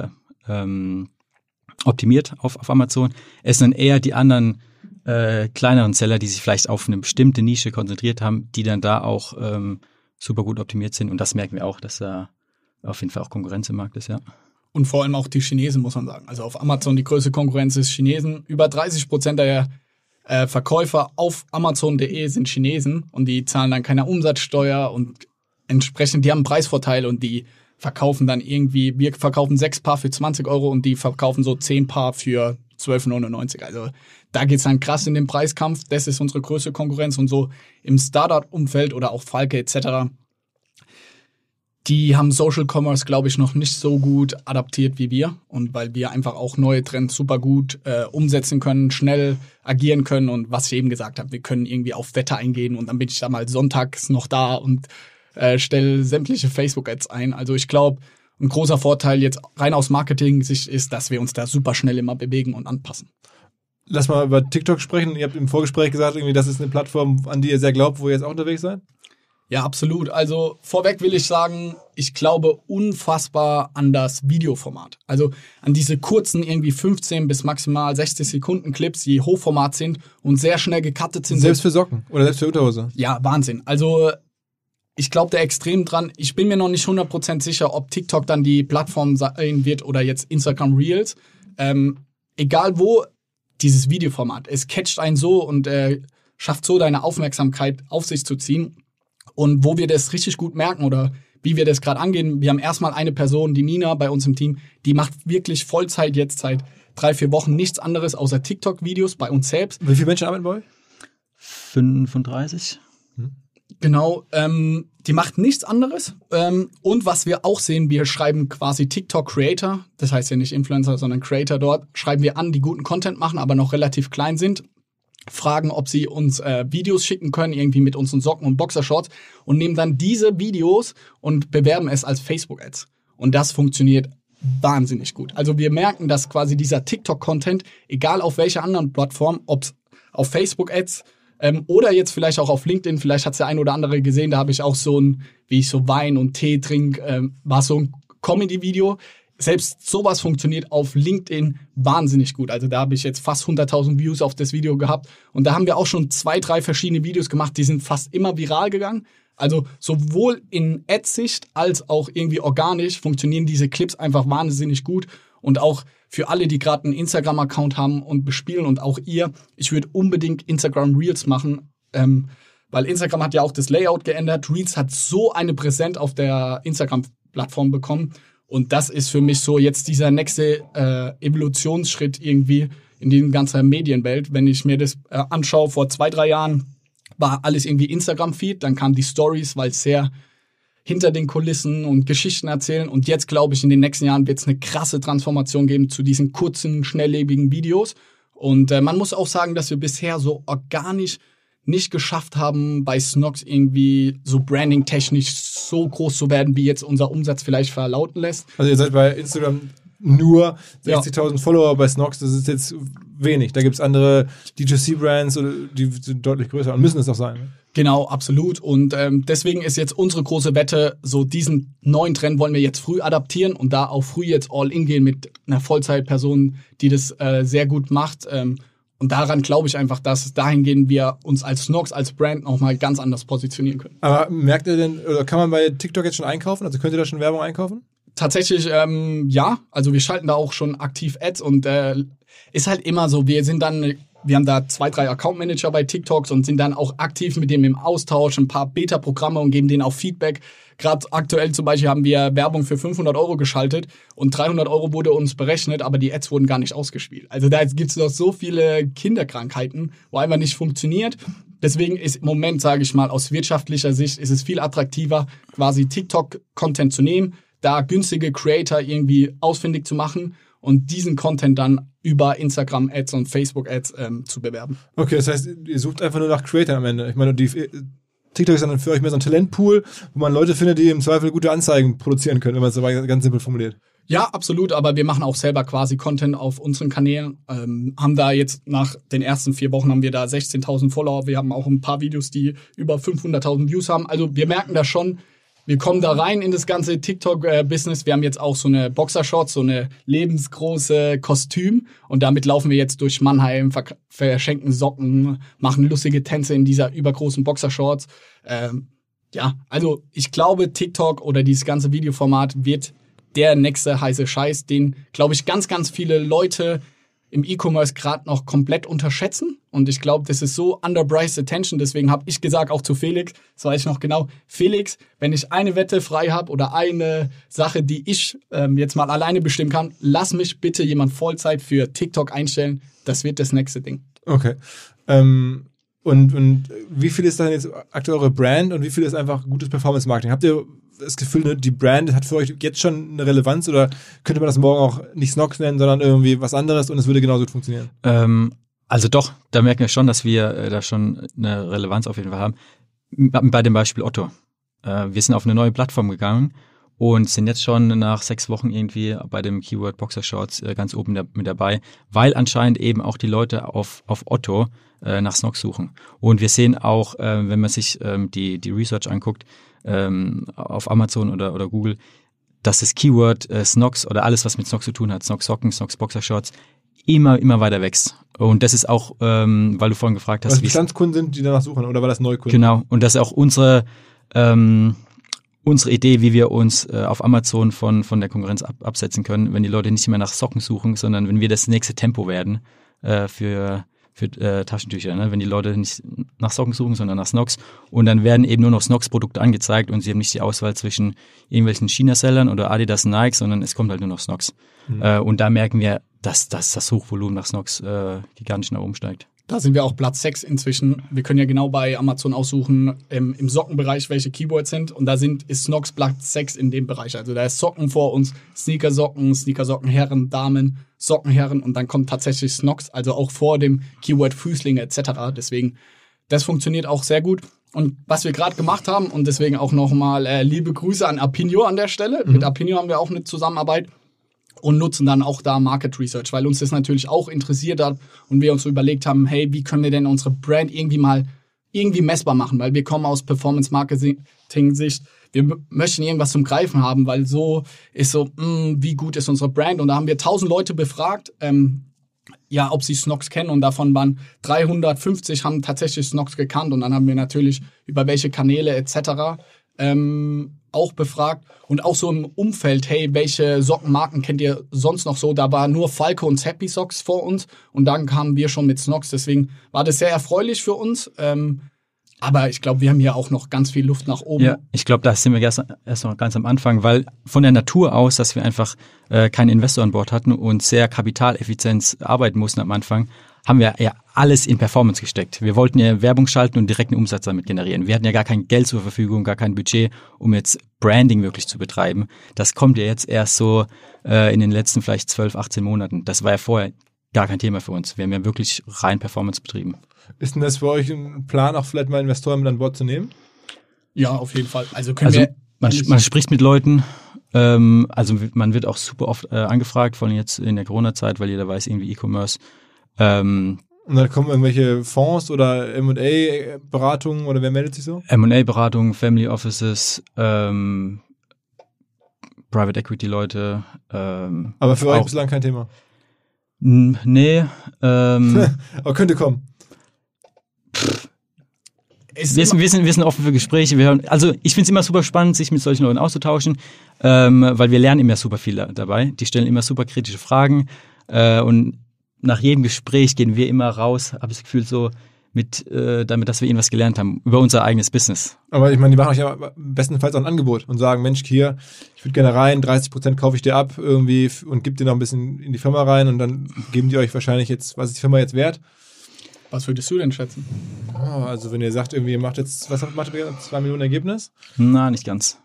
optimiert auf Amazon. Es sind dann eher die anderen kleineren Seller, die sich vielleicht auf eine bestimmte Nische konzentriert haben, die dann da auch super gut optimiert sind. Und das merken wir auch, dass da auf jeden Fall auch Konkurrenz im Markt ist, ja. Und vor allem auch die Chinesen, muss man sagen. Also auf Amazon die größte Konkurrenz ist Chinesen. Über 30% der Verkäufer auf Amazon.de sind Chinesen und die zahlen dann keine Umsatzsteuer und entsprechend, die haben einen Preisvorteil und die verkaufen dann irgendwie, wir verkaufen 6 Paar für 20 € und die verkaufen so 10 Paar für 12,99 €. Also da geht's dann krass in den Preiskampf. Das ist unsere größte Konkurrenz und so im Startup-Umfeld oder auch Falke etc. Die haben Social Commerce, glaube ich, noch nicht so gut adaptiert wie wir. Und weil wir einfach auch neue Trends super gut umsetzen können, schnell agieren können. Und was ich eben gesagt habe, wir können irgendwie auf Wetter eingehen und dann bin ich da mal sonntags noch da und stelle sämtliche Facebook-Ads ein. Also ich glaube, ein großer Vorteil jetzt rein aus Marketing-Sicht ist, dass wir uns da super schnell immer bewegen und anpassen. Lass mal über TikTok sprechen. Ihr habt im Vorgespräch gesagt, irgendwie, das ist eine Plattform, an die ihr sehr glaubt, wo ihr jetzt auch unterwegs seid. Ja, absolut. Also vorweg will ich sagen, ich glaube unfassbar an das Videoformat. Also an diese kurzen, irgendwie 15 bis maximal 60 Sekunden Clips, die Hochformat sind und sehr schnell gecuttet sind. Selbst für Socken oder selbst für Unterhose? Ja, Wahnsinn. Also ich glaube da extrem dran. Ich bin mir noch nicht 100% sicher, ob TikTok dann die Plattform sein wird oder jetzt Instagram Reels. Egal wo, dieses Videoformat. Es catcht einen so und schafft so deine Aufmerksamkeit auf sich zu ziehen. Und wo wir das richtig gut merken oder wie wir das gerade angehen, wir haben erstmal eine Person, die Nina bei uns im Team, die macht wirklich Vollzeit jetzt seit 3-4 Wochen nichts anderes außer TikTok-Videos bei uns selbst. Wie viele Menschen arbeiten bei euch? 35. Genau, die macht nichts anderes. Und was wir auch sehen, wir schreiben quasi TikTok-Creator, das heißt ja nicht Influencer, sondern Creator dort, schreiben wir an, die guten Content machen, aber noch relativ klein sind. Fragen, ob sie uns Videos schicken können, irgendwie mit unseren Socken und Boxershorts und nehmen dann diese Videos und bewerben es als Facebook-Ads. Und das funktioniert wahnsinnig gut. Also wir merken, dass quasi dieser TikTok-Content, egal auf welcher anderen Plattform, ob es auf Facebook-Ads Oder jetzt vielleicht auch auf LinkedIn, vielleicht hat es der ein oder andere gesehen, da habe ich auch so ein, wie ich so Wein und Tee trinke, war so ein Comedy-Video. Selbst sowas funktioniert auf LinkedIn wahnsinnig gut. Also da habe ich jetzt fast 100.000 Views auf das Video gehabt. Und da haben wir auch schon 2, 3 verschiedene Videos gemacht, die sind fast immer viral gegangen. Also sowohl in Ad-Sicht als auch irgendwie organisch funktionieren diese Clips einfach wahnsinnig gut. Und auch für alle, die gerade einen Instagram-Account haben und bespielen und auch ihr, ich würde unbedingt Instagram Reels machen, weil Instagram hat ja auch das Layout geändert. Reels hat so eine Präsenz auf der Instagram-Plattform bekommen. Und das ist für mich so jetzt dieser nächste Evolutionsschritt irgendwie in die ganze Medienwelt. Wenn ich mir das anschaue, vor 2, 3 Jahren war alles irgendwie Instagram-Feed, dann kamen die Stories, weil es sehr hinter den Kulissen und Geschichten erzählen. Und jetzt, glaube ich, in den nächsten Jahren wird es eine krasse Transformation geben zu diesen kurzen, schnelllebigen Videos. Und man muss auch sagen, dass wir bisher so organisch nicht geschafft haben, bei Snox irgendwie so branding-technisch so groß zu werden, wie jetzt unser Umsatz vielleicht verlauten lässt. Also ihr seid bei Instagram nur 60.000 Follower, bei Snox, das ist jetzt wenig. Da gibt es andere D2C-Brands, die sind deutlich größer und müssen es auch sein. Ne? Genau, absolut. Und deswegen ist jetzt unsere große Wette, so diesen neuen Trend wollen wir jetzt früh adaptieren und da auch früh jetzt all in gehen mit einer Vollzeitperson, die das sehr gut macht. Und daran glaube ich einfach, dass dahingehend wir uns als Snox, als Brand nochmal ganz anders positionieren können. Aber merkt ihr denn, oder kann man bei TikTok jetzt schon einkaufen? Also könnt ihr da schon Werbung einkaufen? Tatsächlich, ja. Also wir schalten da auch schon aktiv Ads und ist halt immer so, wir haben da 2, 3 Account-Manager bei TikToks und sind dann auch aktiv mit dem im Austausch, ein paar Beta-Programme und geben denen auch Feedback. Gerade aktuell zum Beispiel haben wir Werbung für 500 € geschaltet und 300 € wurde uns berechnet, aber die Ads wurden gar nicht ausgespielt. Also da gibt es noch so viele Kinderkrankheiten, wo einfach nicht funktioniert. Deswegen ist im Moment, sage ich mal, aus wirtschaftlicher Sicht ist es viel attraktiver, quasi TikTok-Content zu nehmen, da günstige Creator irgendwie ausfindig zu machen und diesen Content dann über Instagram-Ads und Facebook-Ads zu bewerben. Okay, das heißt, ihr sucht einfach nur nach Creator am Ende. Ich meine, TikTok ist dann für euch mehr so ein Talentpool, wo man Leute findet, die im Zweifel gute Anzeigen produzieren können, wenn man es aber ganz simpel formuliert. Ja, absolut, aber wir machen auch selber quasi Content auf unseren Kanälen. Haben da jetzt nach den ersten 4 Wochen haben wir da 16.000 Follower. Wir haben auch ein paar Videos, die über 500.000 Views haben. Also wir merken das schon. Wir kommen da rein in das ganze TikTok-Business. Wir haben jetzt auch so eine Boxershorts, so eine lebensgroße Kostüm. Und damit laufen wir jetzt durch Mannheim, verschenken Socken, machen lustige Tänze in dieser übergroßen Boxershorts. Ja, also ich glaube, TikTok oder dieses ganze Videoformat wird der nächste heiße Scheiß, den, glaube ich, ganz, ganz viele Leute im E-Commerce gerade noch komplett unterschätzen. Und ich glaube, das ist so underpriced attention. Deswegen habe ich gesagt, auch zu Felix, das weiß ich noch genau, Felix, wenn ich eine Wette frei habe oder eine Sache, die ich jetzt mal alleine bestimmen kann, lass mich bitte jemand Vollzeit für TikTok einstellen. Das wird das nächste Ding. Okay. Und wie viel ist dann jetzt aktuell eure Brand und wie viel ist einfach gutes Performance-Marketing? Habt ihr das Gefühl, die Brand hat für euch jetzt schon eine Relevanz oder könnte man das morgen auch nicht Snox nennen, sondern irgendwie was anderes und es würde genauso gut funktionieren? Also doch, da merken wir schon, dass wir da schon eine Relevanz auf jeden Fall haben. Bei dem Beispiel Otto. Wir sind auf eine neue Plattform gegangen und sind jetzt schon nach 6 Wochen irgendwie bei dem Keyword Boxershorts ganz oben mit dabei, weil anscheinend eben auch die Leute auf Otto nach Snox suchen. Und wir sehen auch, wenn man sich die Research anguckt, auf Amazon oder Google, dass das Keyword Snox oder alles, was mit Snox zu tun hat, Snox Socken, Snox Boxershorts, immer weiter wächst. Und das ist auch, weil du vorhin gefragt hast, was Bestandskunden sind, die danach suchen, oder war das Neukunden? Genau, und das ist auch unsere Idee, wie wir uns auf Amazon von der Konkurrenz absetzen können, wenn die Leute nicht mehr nach Socken suchen, sondern wenn wir das nächste Tempo werden für Taschentücher, ne? Wenn die Leute nicht nach Socken suchen, sondern nach Snox und dann werden eben nur noch Snox-Produkte angezeigt und sie haben nicht die Auswahl zwischen irgendwelchen China-Sellern oder Adidas, Nike, sondern es kommt halt nur noch Snox. Und da merken wir, dass das Suchvolumen nach Snox gigantisch nach oben steigt. Da sind wir auch Platz 6 inzwischen. Wir können ja genau bei Amazon aussuchen, im Sockenbereich, welche Keywords sind. Und da ist Snox Platz 6 in dem Bereich. Also da ist Socken vor uns, Sneakersocken Herren, Damen, Sockenherren. Und dann kommt tatsächlich Snox, also auch vor dem Keyword Füßlinge etc. Deswegen, das funktioniert auch sehr gut. Und was wir gerade gemacht haben, und deswegen auch nochmal liebe Grüße an Apinio an der Stelle. Mit Apinio haben wir auch eine Zusammenarbeit. und nutzen dann auch da Market Research, weil uns das natürlich auch interessiert hat und wir uns so überlegt haben, hey, wie können wir denn unsere Brand irgendwie messbar machen, weil wir kommen aus Performance-Marketing-Sicht, wir möchten irgendwas zum Greifen haben, weil so ist so, wie gut ist unsere Brand? Und da haben wir 1000 Leute befragt, ob sie Snox kennen, und davon waren 350 haben tatsächlich Snox gekannt, und dann haben wir natürlich über welche Kanäle etc. Auch befragt und auch so im Umfeld, hey, welche Sockenmarken kennt ihr sonst noch so? Da war nur Falco und Happy Socks vor uns und dann kamen wir schon mit Snox, deswegen war das sehr erfreulich für uns. Aber ich glaube, wir haben hier auch noch ganz viel Luft nach oben. Ja, ich glaube, da sind wir erst noch ganz am Anfang, weil von der Natur aus, dass wir einfach keinen Investor an Bord hatten und sehr kapitaleffizient arbeiten mussten am Anfang, haben wir ja alles in Performance gesteckt. Wir wollten ja Werbung schalten und direkten Umsatz damit generieren. Wir hatten ja gar kein Geld zur Verfügung, gar kein Budget, um jetzt Branding wirklich zu betreiben. Das kommt ja jetzt erst so in den letzten vielleicht 12, 18 Monaten. Das war ja vorher gar kein Thema für uns. Wir haben ja wirklich rein Performance betrieben. Ist denn das für euch ein Plan, auch vielleicht mal Investoren mit an Bord zu nehmen? Ja, auf jeden Fall. Man spricht mit Leuten, also man wird auch super oft angefragt, vor allem jetzt in der Corona-Zeit, weil jeder weiß, irgendwie E-Commerce. Und dann kommen irgendwelche Fonds oder M&A-Beratungen oder wer meldet sich so? M&A-Beratungen, Family Offices, Private Equity-Leute. Aber für euch bislang kein Thema? Nee. Aber könnte kommen. Wir sind offen für Gespräche. Also ich finde es immer super spannend, sich mit solchen Leuten auszutauschen, weil wir lernen immer super viel dabei. Die stellen immer super kritische Fragen und nach jedem Gespräch gehen wir immer raus, habe ich das Gefühl, so damit, dass wir irgendwas gelernt haben über unser eigenes Business. Aber ich meine, die machen euch ja bestenfalls auch ein Angebot und sagen, Mensch, hier, ich würde gerne rein, 30% kaufe ich dir ab irgendwie und gib dir noch ein bisschen in die Firma rein und dann geben die euch wahrscheinlich jetzt, was ist die Firma jetzt wert? Was würdest du denn schätzen? Oh, also wenn ihr sagt, irgendwie ihr macht jetzt, was macht ihr, 2 Millionen Ergebnis? Na, nicht ganz.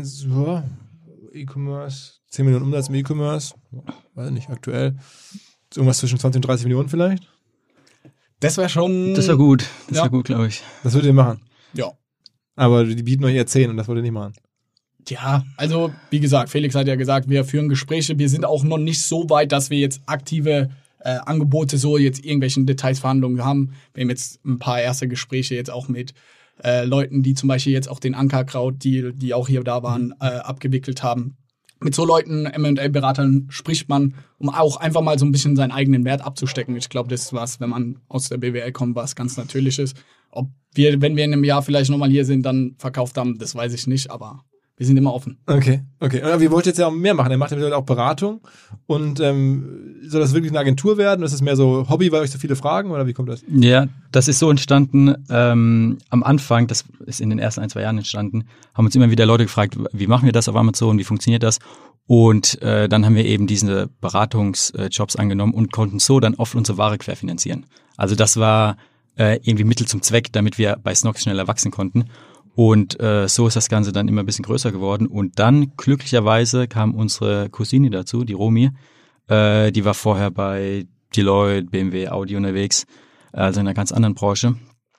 E-Commerce, 10 Millionen Umsatz im E-Commerce, weiß nicht, aktuell. Irgendwas zwischen 20 und 30 Millionen vielleicht? Das wäre schon... Das wäre gut. Das wäre gut, glaube ich. Das würdet ihr machen? Ja. Aber die bieten euch eher 10 und das wollt ihr nicht machen? Ja, also wie gesagt, Felix hat ja gesagt, wir führen Gespräche. Wir sind auch noch nicht so weit, dass wir jetzt aktive Angebote so jetzt irgendwelchen Detailsverhandlungen haben. Wir haben jetzt ein paar erste Gespräche jetzt auch mit Leuten, die zum Beispiel jetzt auch den Ankerkraut-Deal, die auch hier da waren, abgewickelt haben. Mit so Leuten, M&A-Beratern, spricht man, um auch einfach mal so ein bisschen seinen eigenen Wert abzustecken. Ich glaube, das ist was, wenn man aus der BWL kommt, was ganz Natürliches. Ob wir, wenn wir in einem Jahr vielleicht nochmal hier sind, dann verkauft haben, das weiß ich nicht, aber wir sind immer offen. Okay. Und ihr wollt jetzt ja auch mehr machen. Ihr macht ja auch Beratung. Und soll das wirklich eine Agentur werden? Ist das mehr so Hobby, weil euch so viele fragen? Oder wie kommt das? Ja, das ist so entstanden. Am Anfang, das ist in den ersten 1-2 Jahren entstanden, haben uns immer wieder Leute gefragt, wie machen wir das auf Amazon? Wie funktioniert das? Und dann haben wir eben diese Beratungsjobs angenommen und konnten so dann oft unsere Ware querfinanzieren. Also das war irgendwie Mittel zum Zweck, damit wir bei Snox schneller wachsen konnten. Und so ist das Ganze dann immer ein bisschen größer geworden. Und dann, glücklicherweise, kam unsere Cousine dazu, die Romy. Die war vorher bei Deloitte, BMW, Audi unterwegs, also in einer ganz anderen Branche.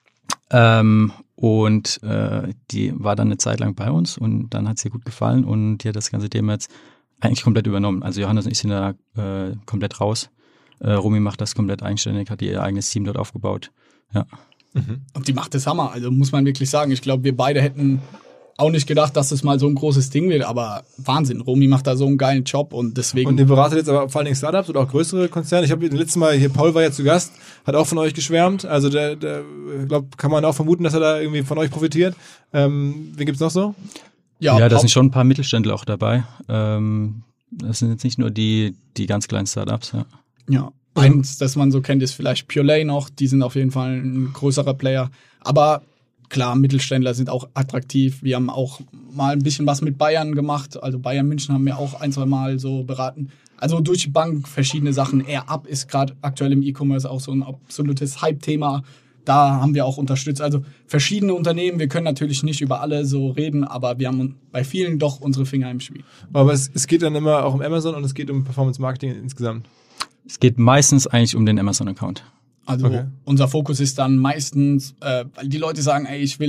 Und die war dann eine Zeit lang bei uns und dann hat es ihr gut gefallen und die hat das ganze Thema jetzt eigentlich komplett übernommen. Also Johannes und ich sind da komplett raus. Romy macht das komplett eigenständig, hat ihr eigenes Team dort aufgebaut. Ja. Und die macht das Hammer, also muss man wirklich sagen. Ich glaube, wir beide hätten auch nicht gedacht, dass das mal so ein großes Ding wird, aber Wahnsinn. Romy macht da so einen geilen Job und deswegen... Und ihr beratet jetzt aber vor allen Dingen Startups oder auch größere Konzerne. Ich habe das letzte Mal hier, Paul war ja zu Gast, hat auch von euch geschwärmt. Also der ich glaube, kann man auch vermuten, dass er da irgendwie von euch profitiert. Wen gibt's noch so? Ja, da sind schon ein paar Mittelständler auch dabei. Das sind jetzt nicht nur die ganz kleinen Startups. Ja. Eins, das man so kennt, ist vielleicht Purelay noch. Die sind auf jeden Fall ein größerer Player. Aber klar, Mittelständler sind auch attraktiv. Wir haben auch mal ein bisschen was mit Bayern gemacht. Also Bayern München haben wir auch 1-2 Mal so beraten. Also durch die Bank verschiedene Sachen. AirUp ist gerade aktuell im E-Commerce auch so ein absolutes Hype-Thema. Da haben wir auch unterstützt. Also verschiedene Unternehmen. Wir können natürlich nicht über alle so reden, aber wir haben bei vielen doch unsere Finger im Spiel. Aber es geht dann immer auch um Amazon und es geht um Performance-Marketing insgesamt. Es geht meistens eigentlich um den Amazon-Account. Also unser Fokus ist dann meistens, weil die Leute sagen, ey, ich will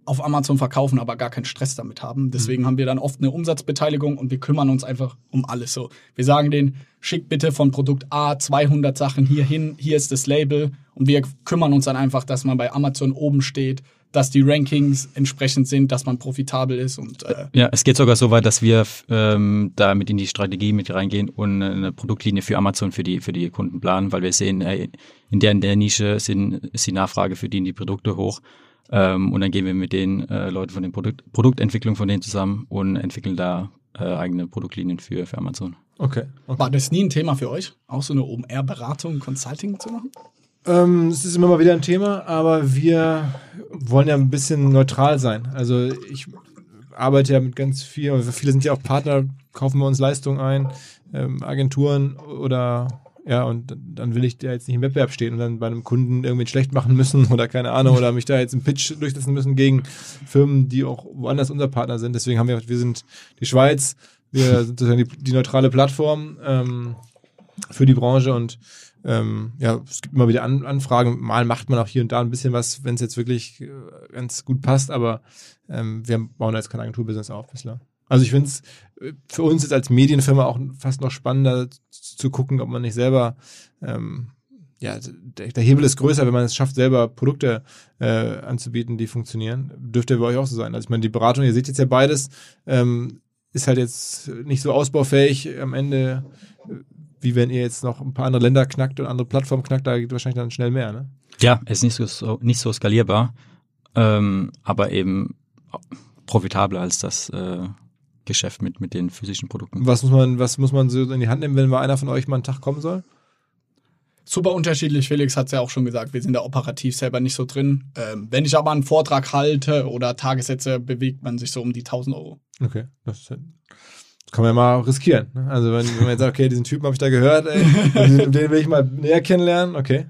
auf Amazon verkaufen, aber gar keinen Stress damit haben. Deswegen haben wir dann oft eine Umsatzbeteiligung und wir kümmern uns einfach um alles so. Wir sagen denen, schick bitte von Produkt A 200 Sachen hier hin, hier ist das Label und wir kümmern uns dann einfach, dass man bei Amazon oben steht, dass die Rankings entsprechend sind, dass man profitabel ist. Und ja, es geht sogar so weit, dass wir da mit in die Strategie mit reingehen und eine Produktlinie für Amazon für die Kunden planen, weil wir sehen, in der Nische ist die Nachfrage für die Produkte hoch. Und dann gehen wir mit den Leuten von den Produktentwicklung von denen zusammen und entwickeln da eigene Produktlinien für Amazon. Okay. War das nie ein Thema für euch, auch so eine OMR-Beratung, Consulting zu machen? Es ist immer mal wieder ein Thema, aber wir wollen ja ein bisschen neutral sein. Also ich arbeite ja mit ganz vielen, viele sind ja auch Partner, kaufen wir uns Leistungen ein, Agenturen oder ja, und dann will ich da jetzt nicht im Wettbewerb stehen und dann bei einem Kunden irgendwie schlecht machen müssen oder keine Ahnung oder mich da jetzt im Pitch durchsetzen müssen gegen Firmen, die auch woanders unser Partner sind. Deswegen haben wir sind die Schweiz, wir sind sozusagen die neutrale Plattform für die Branche und ja, es gibt immer wieder Anfragen. Mal macht man auch hier und da ein bisschen was, wenn es jetzt wirklich ganz gut passt, aber wir bauen da jetzt kein Agenturbusiness auf bislang. Also ich finde es für uns jetzt als Medienfirma auch fast noch spannender zu gucken, ob man nicht selber, ja, der Hebel ist größer, wenn man es schafft, selber Produkte anzubieten, die funktionieren. Dürfte ja bei euch auch so sein. Also ich meine, die Beratung, ihr seht jetzt ja beides, ist halt jetzt nicht so ausbaufähig am Ende, wie wenn ihr jetzt noch ein paar andere Länder knackt und andere Plattformen knackt, da geht wahrscheinlich dann schnell mehr, ne? Ja, ist nicht so skalierbar, aber eben profitabler als das Geschäft mit den physischen Produkten. Was muss man so in die Hand nehmen, wenn mal einer von euch mal einen Tag kommen soll? Super unterschiedlich, Felix hat es ja auch schon gesagt, wir sind da operativ selber nicht so drin. Wenn ich aber einen Vortrag halte oder Tagessätze, bewegt man sich so um die 1.000 Euro. Okay, das kann man ja mal riskieren. Ne? Also wenn man jetzt sagt, okay, diesen Typen habe ich da gehört, ey, den will ich mal näher kennenlernen, okay.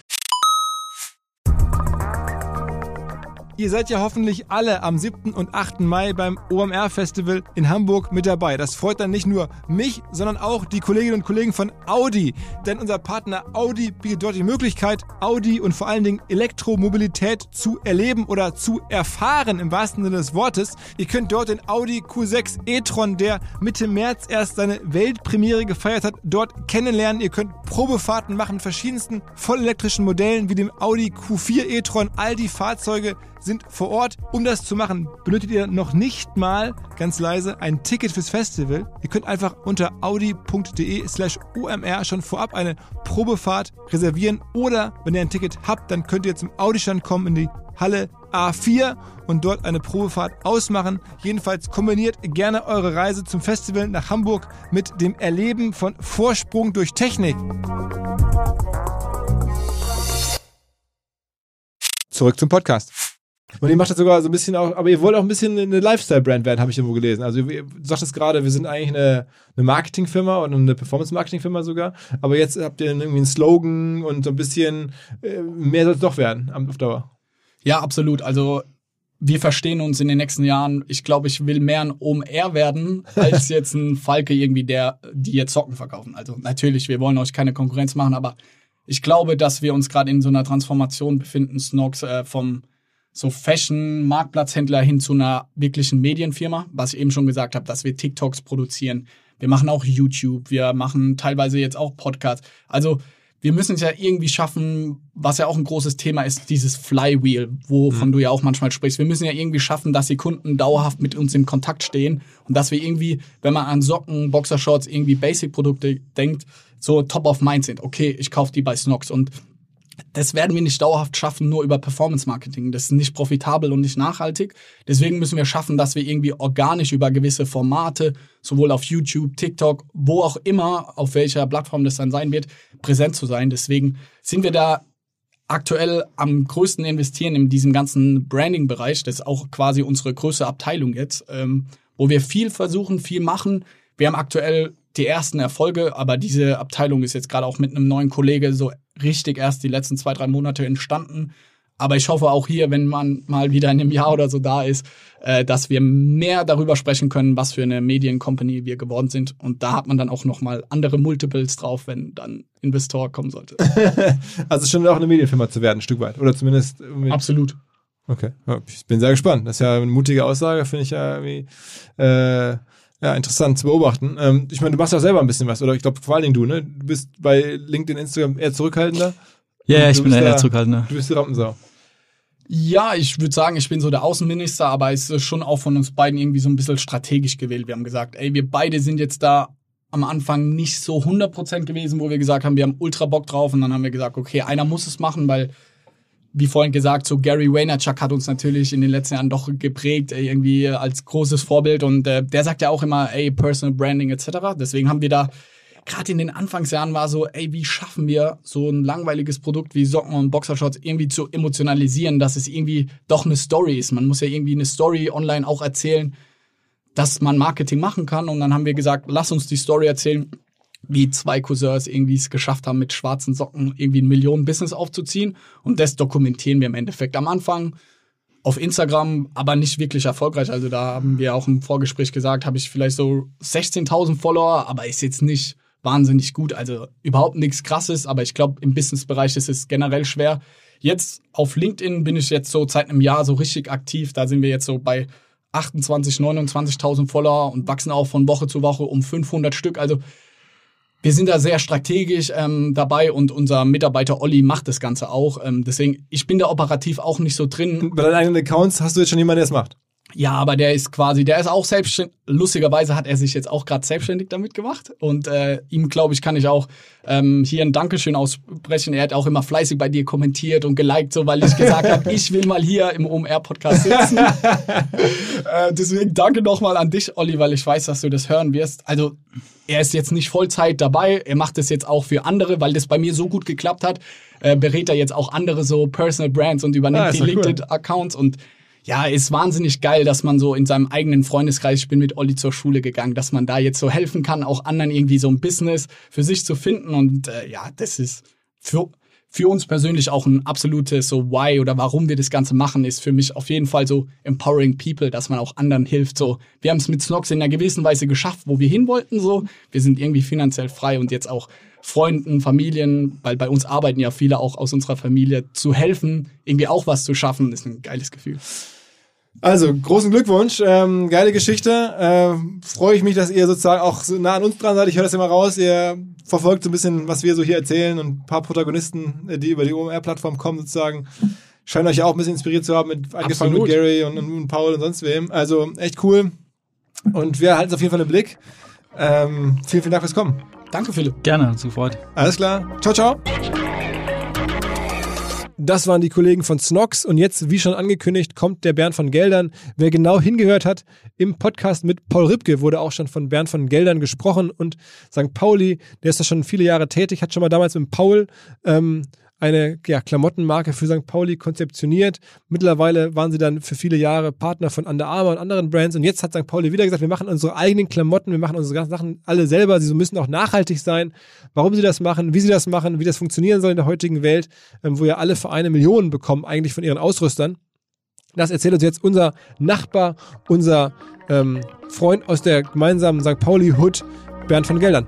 Ihr seid ja hoffentlich alle am 7. und 8. Mai beim OMR-Festival in Hamburg mit dabei. Das freut dann nicht nur mich, sondern auch die Kolleginnen und Kollegen von Audi. Denn unser Partner Audi bietet dort die Möglichkeit, Audi und vor allen Dingen Elektromobilität zu erleben oder zu erfahren, im wahrsten Sinne des Wortes. Ihr könnt dort den Audi Q6 e-tron, der Mitte März erst seine Weltpremiere gefeiert hat, dort kennenlernen. Ihr könnt Probefahrten machen mit verschiedensten vollelektrischen Modellen wie dem Audi Q4 e-tron. All die Fahrzeuge sind vor Ort. Um das zu machen, benötigt ihr noch nicht mal, ganz leise, ein Ticket fürs Festival. Ihr könnt einfach unter audi.de/omr schon vorab eine Probefahrt reservieren oder, wenn ihr ein Ticket habt, dann könnt ihr zum Audi-Stand kommen in die Halle A4 und dort eine Probefahrt ausmachen. Jedenfalls kombiniert gerne eure Reise zum Festival nach Hamburg mit dem Erleben von Vorsprung durch Technik. Zurück zum Podcast. Und ihr macht das sogar so ein bisschen auch, aber ihr wollt auch ein bisschen eine Lifestyle-Brand werden, habe ich irgendwo gelesen. Also du sagtest gerade, wir sind eigentlich eine Marketingfirma und eine Performance-Marketing-Firma sogar, aber jetzt habt ihr irgendwie einen Slogan und so ein bisschen mehr soll es doch werden auf Dauer. Ja, absolut. Also wir verstehen uns in den nächsten Jahren. Ich glaube, ich will mehr ein OMR werden, als jetzt ein Falke irgendwie, die jetzt Socken verkaufen. Also natürlich, wir wollen euch keine Konkurrenz machen, aber ich glaube, dass wir uns gerade in so einer Transformation befinden, Snox, vom so Fashion-Marktplatzhändler hin zu einer wirklichen Medienfirma, was ich eben schon gesagt habe, dass wir TikToks produzieren. Wir machen auch YouTube, wir machen teilweise jetzt auch Podcasts. Also wir müssen es ja irgendwie schaffen, was ja auch ein großes Thema ist, dieses Flywheel, wovon du ja auch manchmal sprichst. Wir müssen ja irgendwie schaffen, dass die Kunden dauerhaft mit uns in Kontakt stehen und dass wir irgendwie, wenn man an Socken, Boxershorts, irgendwie Basic-Produkte denkt, so top of mind sind. Okay, ich kaufe die bei Snox und das werden wir nicht dauerhaft schaffen, nur über Performance-Marketing. Das ist nicht profitabel und nicht nachhaltig. Deswegen müssen wir schaffen, dass wir irgendwie organisch über gewisse Formate, sowohl auf YouTube, TikTok, wo auch immer, auf welcher Plattform das dann sein wird, präsent zu sein. Deswegen sind wir da aktuell am größten investieren in diesem ganzen Branding-Bereich. Das ist auch quasi unsere größte Abteilung jetzt, wo wir viel versuchen, viel machen. Wir haben aktuell die ersten Erfolge, aber diese Abteilung ist jetzt gerade auch mit einem neuen Kollege so richtig erst die letzten 2-3 Monate entstanden. Aber ich hoffe auch hier, wenn man mal wieder in einem Jahr oder so da ist, dass wir mehr darüber sprechen können, was für eine Mediencompany wir geworden sind. Und da hat man dann auch nochmal andere Multiples drauf, wenn dann Investor kommen sollte. Also schon auch eine Medienfirma zu werden, ein Stück weit. Oder zumindest Absolut. Okay, ich bin sehr gespannt. Das ist ja eine mutige Aussage, finde ich ja irgendwie interessant zu beobachten. Ich meine, du machst auch selber ein bisschen was, oder ich glaube vor allen Dingen du, ne? Du bist bei LinkedIn, Instagram eher zurückhaltender. Ja, ich bin eher zurückhaltender. Du bist die Rampensau. Ja, ich würde sagen, ich bin so der Außenminister, aber es ist schon auch von uns beiden irgendwie so ein bisschen strategisch gewählt. Wir haben gesagt, wir beide sind jetzt da am Anfang nicht so 100% gewesen, wo wir gesagt haben, wir haben ultra Bock drauf, und dann haben wir gesagt, okay, einer muss es machen, weil, wie vorhin gesagt, so Gary Vaynerchuk hat uns natürlich in den letzten Jahren doch geprägt, irgendwie als großes Vorbild, und der sagt ja auch immer, Personal Branding etc. Deswegen haben wir da gerade in den Anfangsjahren war so, wie schaffen wir so ein langweiliges Produkt wie Socken und Boxershorts irgendwie zu emotionalisieren, dass es irgendwie doch eine Story ist. Man muss ja irgendwie eine Story online auch erzählen, dass man Marketing machen kann. Und dann haben wir gesagt, lass uns die Story erzählen, wie 2 Cousins irgendwie es geschafft haben, mit schwarzen Socken irgendwie ein Millionen-Business aufzuziehen. Und das dokumentieren wir im Endeffekt am Anfang auf Instagram, aber nicht wirklich erfolgreich. Also da haben wir auch im Vorgespräch gesagt, habe ich vielleicht so 16.000 Follower, aber ist jetzt nicht wahnsinnig gut. Also überhaupt nichts Krasses, aber ich glaube, im Businessbereich ist es generell schwer. Jetzt auf LinkedIn bin ich jetzt so seit einem Jahr so richtig aktiv. Da sind wir jetzt so bei 28.000, 29.000 Follower und wachsen auch von Woche zu Woche um 500 Stück. Also wir sind da sehr strategisch dabei, und unser Mitarbeiter Olli macht das Ganze auch. Deswegen, ich bin da operativ auch nicht so drin. Bei deinen eigenen Accounts hast du jetzt schon jemanden, der es macht? Ja, aber der ist auch selbstständig. Lustigerweise hat er sich jetzt auch gerade selbstständig damit gemacht. Und ihm, glaube ich, kann ich auch hier ein Dankeschön aussprechen. Er hat auch immer fleißig bei dir kommentiert und geliked, so, weil ich gesagt habe, ich will mal hier im OMR-Podcast sitzen. Deswegen danke nochmal an dich, Olli, weil ich weiß, dass du das hören wirst. Also er ist jetzt nicht Vollzeit dabei. Er macht das jetzt auch für andere, weil das bei mir so gut geklappt hat. Berät er jetzt auch andere so Personal Brands und übernimmt die LinkedIn-Accounts. Und ja, ist wahnsinnig geil, dass man so in seinem eigenen Freundeskreis, ich bin mit Olli zur Schule gegangen, dass man da jetzt so helfen kann, auch anderen irgendwie so ein Business für sich zu finden. Und das ist für uns persönlich auch ein absolutes so Why oder warum wir das Ganze machen, ist für mich auf jeden Fall so empowering people, dass man auch anderen hilft. So, wir haben es mit Snox in einer gewissen Weise geschafft, wo wir hin wollten. So, wir sind irgendwie finanziell frei, und jetzt auch Freunden, Familien, weil bei uns arbeiten ja viele auch aus unserer Familie, zu helfen, irgendwie auch was zu schaffen, ist ein geiles Gefühl. Also, großen Glückwunsch, geile Geschichte. Freue ich mich, dass ihr sozusagen auch so nah an uns dran seid. Ich höre das immer raus. Ihr verfolgt so ein bisschen, was wir so hier erzählen, und ein paar Protagonisten, die über die OMR-Plattform kommen sozusagen, scheinen euch ja auch ein bisschen inspiriert zu haben, angefangen mit Gary und Paul und sonst wem. Also, echt cool. Und wir halten es auf jeden Fall im Blick. Vielen, vielen Dank fürs Kommen. Danke, Philipp. Gerne, sofort. Alles klar. Ciao, ciao. Das waren die Kollegen von Snox, und jetzt, wie schon angekündigt, kommt der Bernd von Geldern. Wer genau hingehört hat, im Podcast mit Paul Ripke wurde auch schon von Bernd von Geldern gesprochen, und St. Pauli, der ist da schon viele Jahre tätig, hat schon mal damals mit Paul eine Klamottenmarke für St. Pauli konzeptioniert. Mittlerweile waren sie dann für viele Jahre Partner von Under Armour und anderen Brands, und jetzt hat St. Pauli wieder gesagt, wir machen unsere eigenen Klamotten, wir machen unsere ganzen Sachen alle selber, sie müssen auch nachhaltig sein. Warum sie das machen, wie das funktionieren soll in der heutigen Welt, wo ja alle Vereine Millionen bekommen eigentlich von ihren Ausrüstern. Das erzählt uns jetzt unser Nachbar, unser Freund aus der gemeinsamen St. Pauli-Hood, Bernd von Geldern.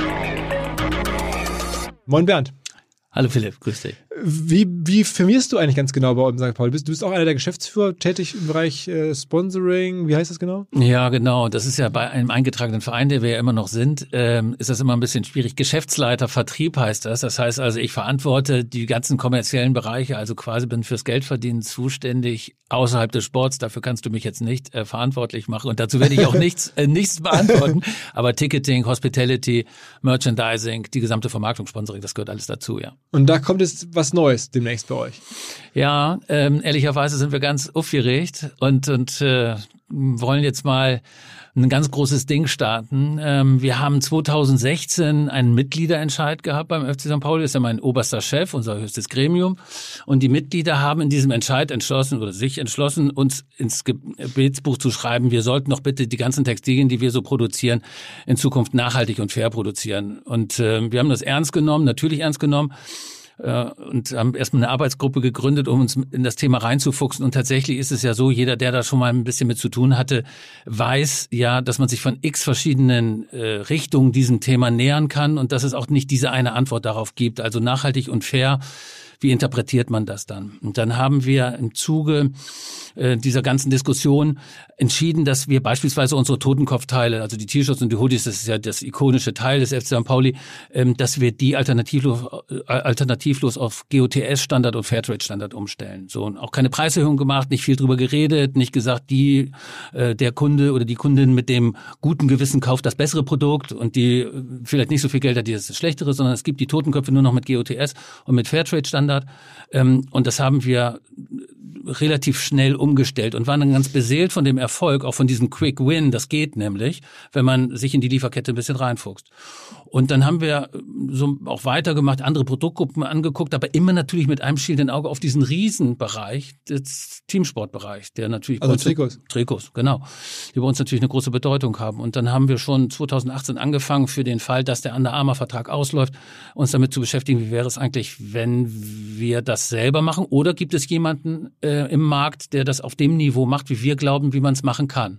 Moin Bernd. Hallo Philipp, grüß dich. Wie firmierst du eigentlich ganz genau bei St. Pauli? Du bist auch einer der Geschäftsführer, tätig im Bereich Sponsoring. Wie heißt das genau? Ja, genau. Das ist ja bei einem eingetragenen Verein, der wir ja immer noch sind, ist das immer ein bisschen schwierig. Geschäftsleiter Vertrieb heißt das. Das heißt also, ich verantworte die ganzen kommerziellen Bereiche, also quasi bin fürs Geldverdienen zuständig außerhalb des Sports. Dafür kannst du mich jetzt nicht verantwortlich machen, und dazu werde ich auch nichts beantworten. Aber Ticketing, Hospitality, Merchandising, die gesamte Vermarktung, Sponsoring, das gehört alles dazu, ja. Und da kommt jetzt was Neues demnächst bei euch. Ja, ehrlicherweise sind wir ganz aufgeregt und wollen jetzt mal ein ganz großes Ding starten. Wir haben 2016 einen Mitgliederentscheid gehabt beim FC St. Pauli. Das ist ja mein oberster Chef, unser höchstes Gremium. Und die Mitglieder haben in diesem Entscheid sich entschlossen, uns ins Gebetsbuch zu schreiben, wir sollten doch bitte die ganzen Textilien, die wir so produzieren, in Zukunft nachhaltig und fair produzieren. Und wir haben das natürlich ernst genommen. Und haben erstmal eine Arbeitsgruppe gegründet, um uns in das Thema reinzufuchsen. Und tatsächlich ist es ja so, jeder, der da schon mal ein bisschen mit zu tun hatte, weiß ja, dass man sich von x verschiedenen Richtungen diesem Thema nähern kann und dass es auch nicht diese eine Antwort darauf gibt. Also nachhaltig und fair Wie interpretiert man das dann? Und dann haben wir im Zuge dieser ganzen Diskussion entschieden, dass wir beispielsweise unsere Totenkopfteile, also die T-Shirts und die Hoodies, das ist ja das ikonische Teil des FC St. Pauli, dass wir die alternativlos auf GOTS-Standard und Fairtrade-Standard umstellen. So, und auch keine Preiserhöhung gemacht, nicht viel drüber geredet, nicht gesagt, der Kunde oder die Kundin mit dem guten Gewissen kauft das bessere Produkt und die vielleicht nicht so viel Geld hat, die das schlechtere, sondern es gibt die Totenköpfe nur noch mit GOTS und mit Fairtrade-Standard. Und das haben wir relativ schnell umgestellt und waren dann ganz beseelt von dem Erfolg, auch von diesem Quick Win. Das geht nämlich, wenn man sich in die Lieferkette ein bisschen reinfuchst. Und dann haben wir so auch weitergemacht, andere Produktgruppen angeguckt, aber immer natürlich mit einem schielenden Auge auf diesen Riesenbereich, des Teamsportbereich, der natürlich... Also Trikots. Trikots, genau. Die bei uns natürlich eine große Bedeutung haben. Und dann haben wir schon 2018 angefangen, für den Fall, dass der Under Armour-Vertrag ausläuft, uns damit zu beschäftigen, wie wäre es eigentlich, wenn wir das selber machen? Oder gibt es jemanden im Markt, der das auf dem Niveau macht, wie wir glauben, wie man es machen kann?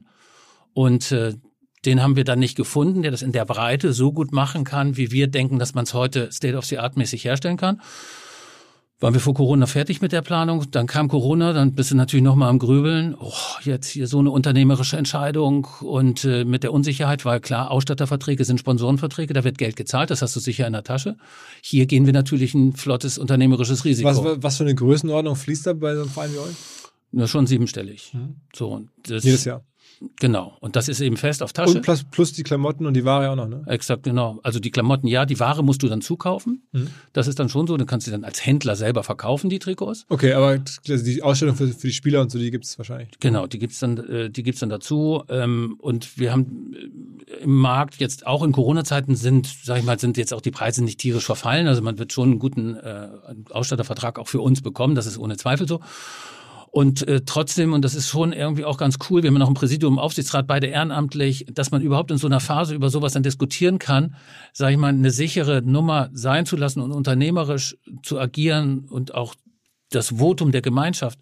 Und den haben wir dann nicht gefunden, der das in der Breite so gut machen kann, wie wir denken, dass man es heute State-of-the-Art-mäßig herstellen kann. Waren wir vor Corona fertig mit der Planung, dann kam Corona, dann bist du natürlich nochmal am Grübeln. Jetzt hier so eine unternehmerische Entscheidung und mit der Unsicherheit, weil klar, Ausstatterverträge sind Sponsorenverträge, da wird Geld gezahlt, das hast du sicher in der Tasche. Hier gehen wir natürlich ein flottes unternehmerisches Risiko. Was für eine Größenordnung fließt da bei so einem Verein wie euch? Ja, schon 7-stellig. So, und jedes Jahr? Genau. Und das ist eben fest auf Tasche. Und plus die Klamotten und die Ware auch noch, ne? Exakt, genau. Also die Klamotten, ja, die Ware musst du dann zukaufen. Das ist dann schon so. Du kannst sie dann als Händler selber verkaufen, die Trikots. Okay, aber die Ausstellung für die Spieler und so, die gibt es wahrscheinlich. Genau, die gibt's dann dazu. Und wir haben im Markt jetzt auch in Corona-Zeiten sind jetzt auch die Preise nicht tierisch verfallen. Also man wird schon einen guten Ausstattervertrag auch für uns bekommen. Das ist ohne Zweifel so. Und trotzdem, und das ist schon irgendwie auch ganz cool, wir haben noch ein Präsidium im Aufsichtsrat, beide ehrenamtlich, dass man überhaupt in so einer Phase über sowas dann diskutieren kann, sage ich mal, eine sichere Nummer sein zu lassen und unternehmerisch zu agieren und auch das Votum der Gemeinschaft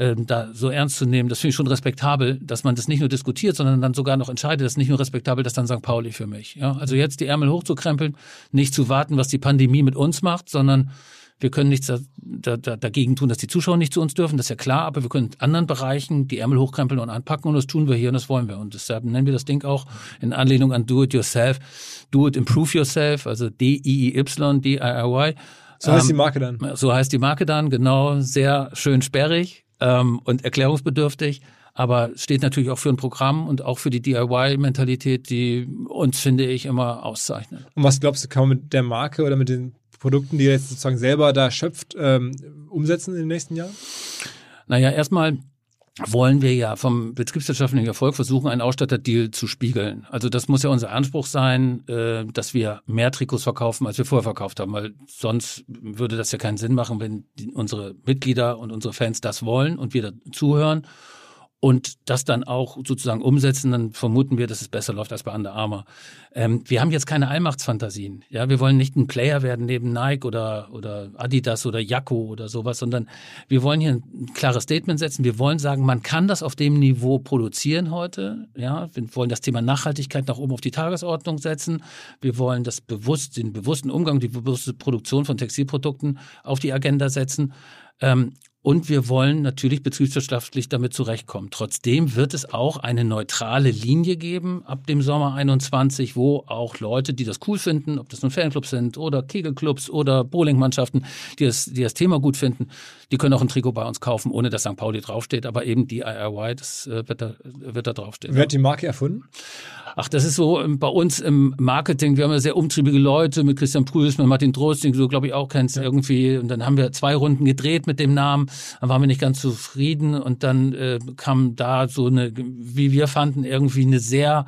da so ernst zu nehmen, das finde ich schon respektabel, dass man das nicht nur diskutiert, sondern dann sogar noch entscheidet. Das ist nicht nur respektabel, das ist dann St. Pauli für mich. Ja? Also jetzt die Ärmel hochzukrempeln, nicht zu warten, was die Pandemie mit uns macht, sondern wir können nichts dagegen tun, dass die Zuschauer nicht zu uns dürfen, das ist ja klar, aber wir können in anderen Bereichen die Ärmel hochkrempeln und anpacken und das tun wir hier und das wollen wir. Und deshalb nennen wir das Ding auch in Anlehnung an Do It Yourself, Do It Improve Yourself, also DIY, DIY. So heißt die Marke dann? So heißt die Marke dann, genau, sehr schön sperrig und erklärungsbedürftig. Aber steht natürlich auch für ein Programm und auch für die DIY-Mentalität, die uns, finde ich, immer auszeichnet. Und was glaubst du, kann man mit der Marke oder mit den Produkten, die ihr jetzt sozusagen selber da schöpft, umsetzen in den nächsten Jahren? Naja, erstmal wollen wir ja vom betriebswirtschaftlichen Erfolg versuchen, einen Ausstatterdeal zu spiegeln. Also das muss ja unser Anspruch sein, dass wir mehr Trikots verkaufen, als wir vorher verkauft haben, weil sonst würde das ja keinen Sinn machen, wenn unsere Mitglieder und unsere Fans das wollen und wir da zuhören und das dann auch sozusagen umsetzen, dann vermuten wir, dass es besser läuft als bei Under Armour. Wir haben jetzt keine Allmachtsfantasien. Ja, wir wollen nicht ein Player werden neben Nike oder Adidas oder Jacko oder sowas, sondern wir wollen hier ein klares Statement setzen. Wir wollen sagen, man kann das auf dem Niveau produzieren heute. Ja, wir wollen das Thema Nachhaltigkeit nach oben auf die Tagesordnung setzen. Wir wollen den bewussten Umgang, die bewusste Produktion von Textilprodukten auf die Agenda setzen. Und wir wollen natürlich betriebswirtschaftlich damit zurechtkommen. Trotzdem wird es auch eine neutrale Linie geben ab dem Sommer 21, wo auch Leute, die das cool finden, ob das nun Fanclubs sind oder Kegelclubs oder Bowlingmannschaften, die das Thema gut finden, die können auch ein Trikot bei uns kaufen, ohne dass St. Pauli draufsteht. Aber eben die DIY, das wird da draufstehen. Wer hat die Marke erfunden? Ach, das ist so bei uns im Marketing. Wir haben ja sehr umtriebige Leute mit Christian Prüß, mit Martin Drost, den du, glaube ich, auch kennst irgendwie. Und dann haben wir 2 Runden gedreht mit dem Namen. Dann waren wir nicht ganz zufrieden. Und dann kam da so wie wir fanden, irgendwie ein sehr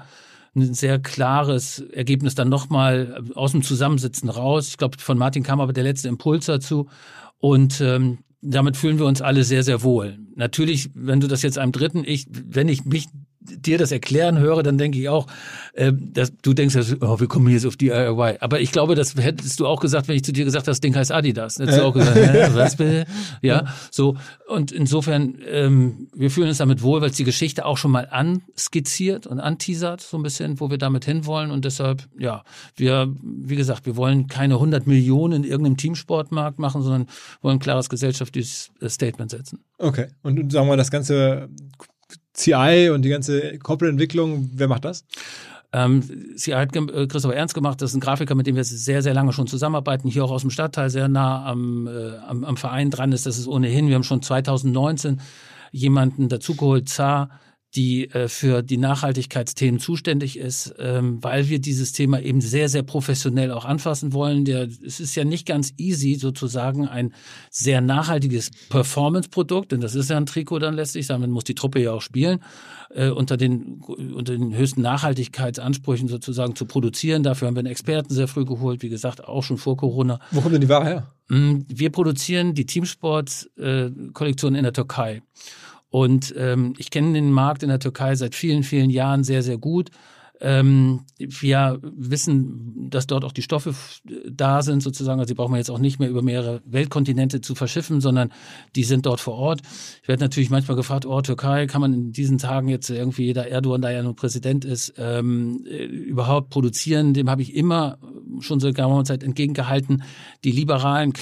klares Ergebnis dann nochmal aus dem Zusammensitzen raus. Ich glaube, von Martin kam aber der letzte Impuls dazu. Und damit fühlen wir uns alle sehr, sehr wohl. Natürlich, wenn du das jetzt einem Dritten, wenn ich mich dir das erklären höre, dann denke ich auch, dass du denkst, wir kommen jetzt auf DIY. Aber ich glaube, das hättest du auch gesagt, wenn ich zu dir gesagt habe, das Ding heißt Adidas. Hättest du auch gesagt, was bitte? Ja, so. Und insofern, wir fühlen uns damit wohl, weil es die Geschichte auch schon mal anskizziert und anteasert, so ein bisschen, wo wir damit hinwollen. Und deshalb, ja, wie gesagt, wir wollen keine 100 Millionen in irgendeinem Teamsportmarkt machen, sondern wollen ein klares gesellschaftliches Statement setzen. Okay. Und sagen wir mal, das ganze CI und die ganze Corporate-Entwicklung, wer macht das? CI hat Christopher Ernst gemacht. Das ist ein Grafiker, mit dem wir sehr, sehr lange schon zusammenarbeiten. Hier auch aus dem Stadtteil sehr nah am Verein dran ist. Das ist ohnehin. Wir haben schon 2019 jemanden dazugeholt, Zar, die für die Nachhaltigkeitsthemen zuständig ist, weil wir dieses Thema eben sehr, sehr professionell auch anfassen wollen. Es ist ja nicht ganz easy, sozusagen ein sehr nachhaltiges Performance-Produkt, denn das ist ja ein Trikot dann letztlich, damit muss die Truppe ja auch spielen, unter den höchsten Nachhaltigkeitsansprüchen sozusagen zu produzieren. Dafür haben wir einen Experten sehr früh geholt, wie gesagt, auch schon vor Corona. Wo kommt denn die Ware her? Wir produzieren die Teamsport-Kollektion in der Türkei. Und ich kenne den Markt in der Türkei seit vielen, vielen Jahren sehr, sehr gut. Wir wissen, dass dort auch die Stoffe da sind sozusagen. Also die brauchen wir jetzt auch nicht mehr über mehrere Weltkontinente zu verschiffen, sondern die sind dort vor Ort. Ich werde natürlich manchmal gefragt, Türkei, kann man in diesen Tagen jetzt irgendwie, jeder Erdogan, da ja nun Präsident ist, überhaupt produzieren? Dem habe ich immer schon seit geraumer Zeit entgegengehalten. Die liberalen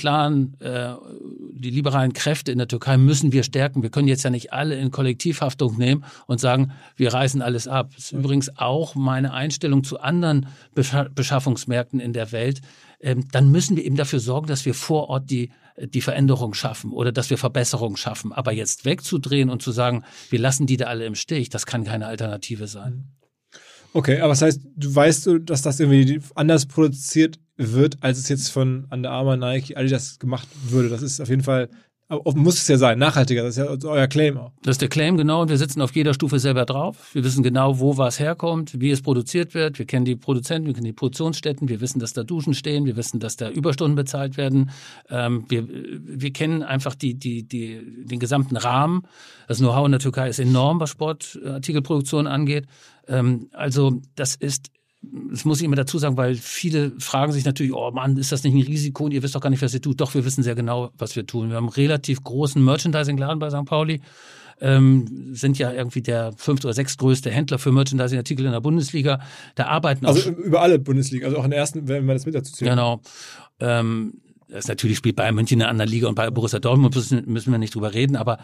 Kräfte in der Türkei müssen wir stärken. Wir können jetzt ja nicht alle in Kollektivhaftung nehmen und sagen, wir reißen alles ab. Das ist übrigens auch meine Einstellung zu anderen Beschaffungsmärkten in der Welt. Dann müssen wir eben dafür sorgen, dass wir vor Ort die Veränderung schaffen oder dass wir Verbesserungen schaffen. Aber jetzt wegzudrehen und zu sagen, wir lassen die da alle im Stich, das kann keine Alternative sein. Okay, aber das heißt, du weißt, dass das irgendwie anders produziert wird, als es jetzt von Under Armour, Nike, Adidas gemacht würde. Das ist auf jeden Fall, muss es ja sein, nachhaltiger. Das ist ja euer Claim auch. Das ist der Claim, genau. Und wir sitzen auf jeder Stufe selber drauf. Wir wissen genau, wo was herkommt, wie es produziert wird. Wir kennen die Produzenten, wir kennen die Produktionsstätten. Wir wissen, dass da Duschen stehen. Wir wissen, dass da Überstunden bezahlt werden. Wir kennen einfach den gesamten Rahmen. Das Know-how in der Türkei ist enorm, was Sportartikelproduktion angeht. Also das muss ich immer dazu sagen, weil viele fragen sich natürlich, oh Mann, ist das nicht ein Risiko und ihr wisst doch gar nicht, was ihr tut. Doch, wir wissen sehr genau, was wir tun. Wir haben einen relativ großen Merchandising-Laden bei St. Pauli, sind ja irgendwie der 5. oder 6. größte Händler für Merchandising-Artikel in der Bundesliga. Da arbeiten auch... Also über alle Bundesliga, also auch in der ersten, wenn man das mit dazu zählt. Genau. Das natürlich spielt Bayern München in einer anderen Liga und bei Borussia Dortmund müssen wir nicht drüber reden, aber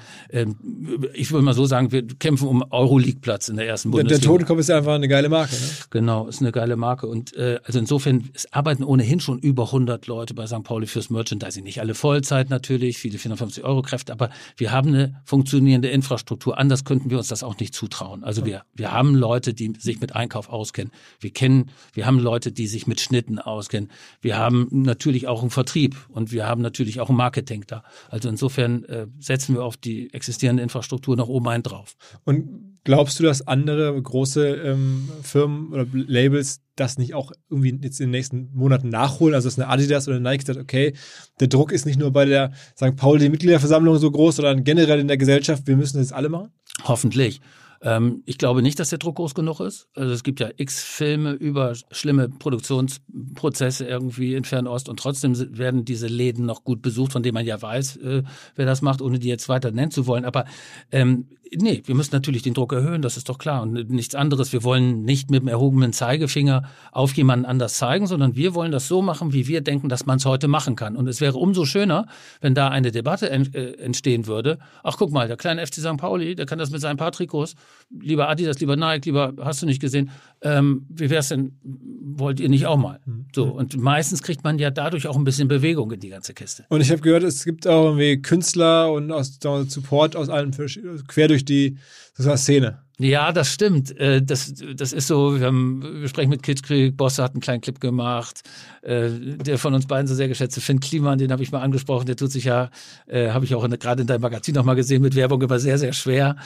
ich würde mal so sagen, wir kämpfen um Euroleague-Platz in der ersten Bundesliga. Der Totenkopf ist ja einfach eine geile Marke, ne? Genau, ist eine geile Marke und also insofern, es arbeiten ohnehin schon über 100 Leute bei St. Pauli fürs Merchandising. Nicht alle Vollzeit natürlich, viele 450-Euro-Kräfte, aber wir haben eine funktionierende Infrastruktur. Anders könnten wir uns das auch nicht zutrauen. Also wir haben Leute, die sich mit Einkauf auskennen. Wir haben Leute, die sich mit Schnitten auskennen. Wir haben natürlich auch einen Vertrieb. Und wir haben natürlich auch ein Marketing da. Also insofern setzen wir auf die existierende Infrastruktur noch oben einen drauf. Und glaubst du, dass andere große Firmen oder Labels das nicht auch irgendwie jetzt in den nächsten Monaten nachholen? Also dass eine Adidas oder eine Nike sagt, okay, der Druck ist nicht nur bei der St. Pauli-Mitgliederversammlung so groß, sondern generell in der Gesellschaft, wir müssen das jetzt alle machen? Hoffentlich. Ich glaube nicht, dass der Druck groß genug ist. Also es gibt ja x Filme über schlimme Produktionsprozesse irgendwie in Fernost und trotzdem werden diese Läden noch gut besucht, von denen man ja weiß, wer das macht, ohne die jetzt weiter nennen zu wollen. Aber nee, wir müssen natürlich den Druck erhöhen, das ist doch klar. Und nichts anderes. Wir wollen nicht mit dem erhobenen Zeigefinger auf jemanden anders zeigen, sondern wir wollen das so machen, wie wir denken, dass man es heute machen kann. Und es wäre umso schöner, wenn da eine Debatte entstehen würde. Ach, guck mal, der kleine FC St. Pauli, der kann das mit seinen paar Trikots. Lieber Adidas, lieber Nike, lieber, hast du nicht gesehen, wie wär's denn, wollt ihr nicht auch mal? So, und meistens kriegt man ja dadurch auch ein bisschen Bewegung in die ganze Kiste. Und ich habe gehört, es gibt auch irgendwie Künstler und Support aus allen quer durch die Szene. Ja, das stimmt. Das ist so, wir sprechen mit Kitschkrieg, Bosse hat einen kleinen Clip gemacht, der von uns beiden so sehr geschätzte Finn Kliman, den habe ich mal angesprochen, der tut sich ja, habe ich auch gerade in deinem Magazin noch mal gesehen, mit Werbung immer sehr, sehr schwer.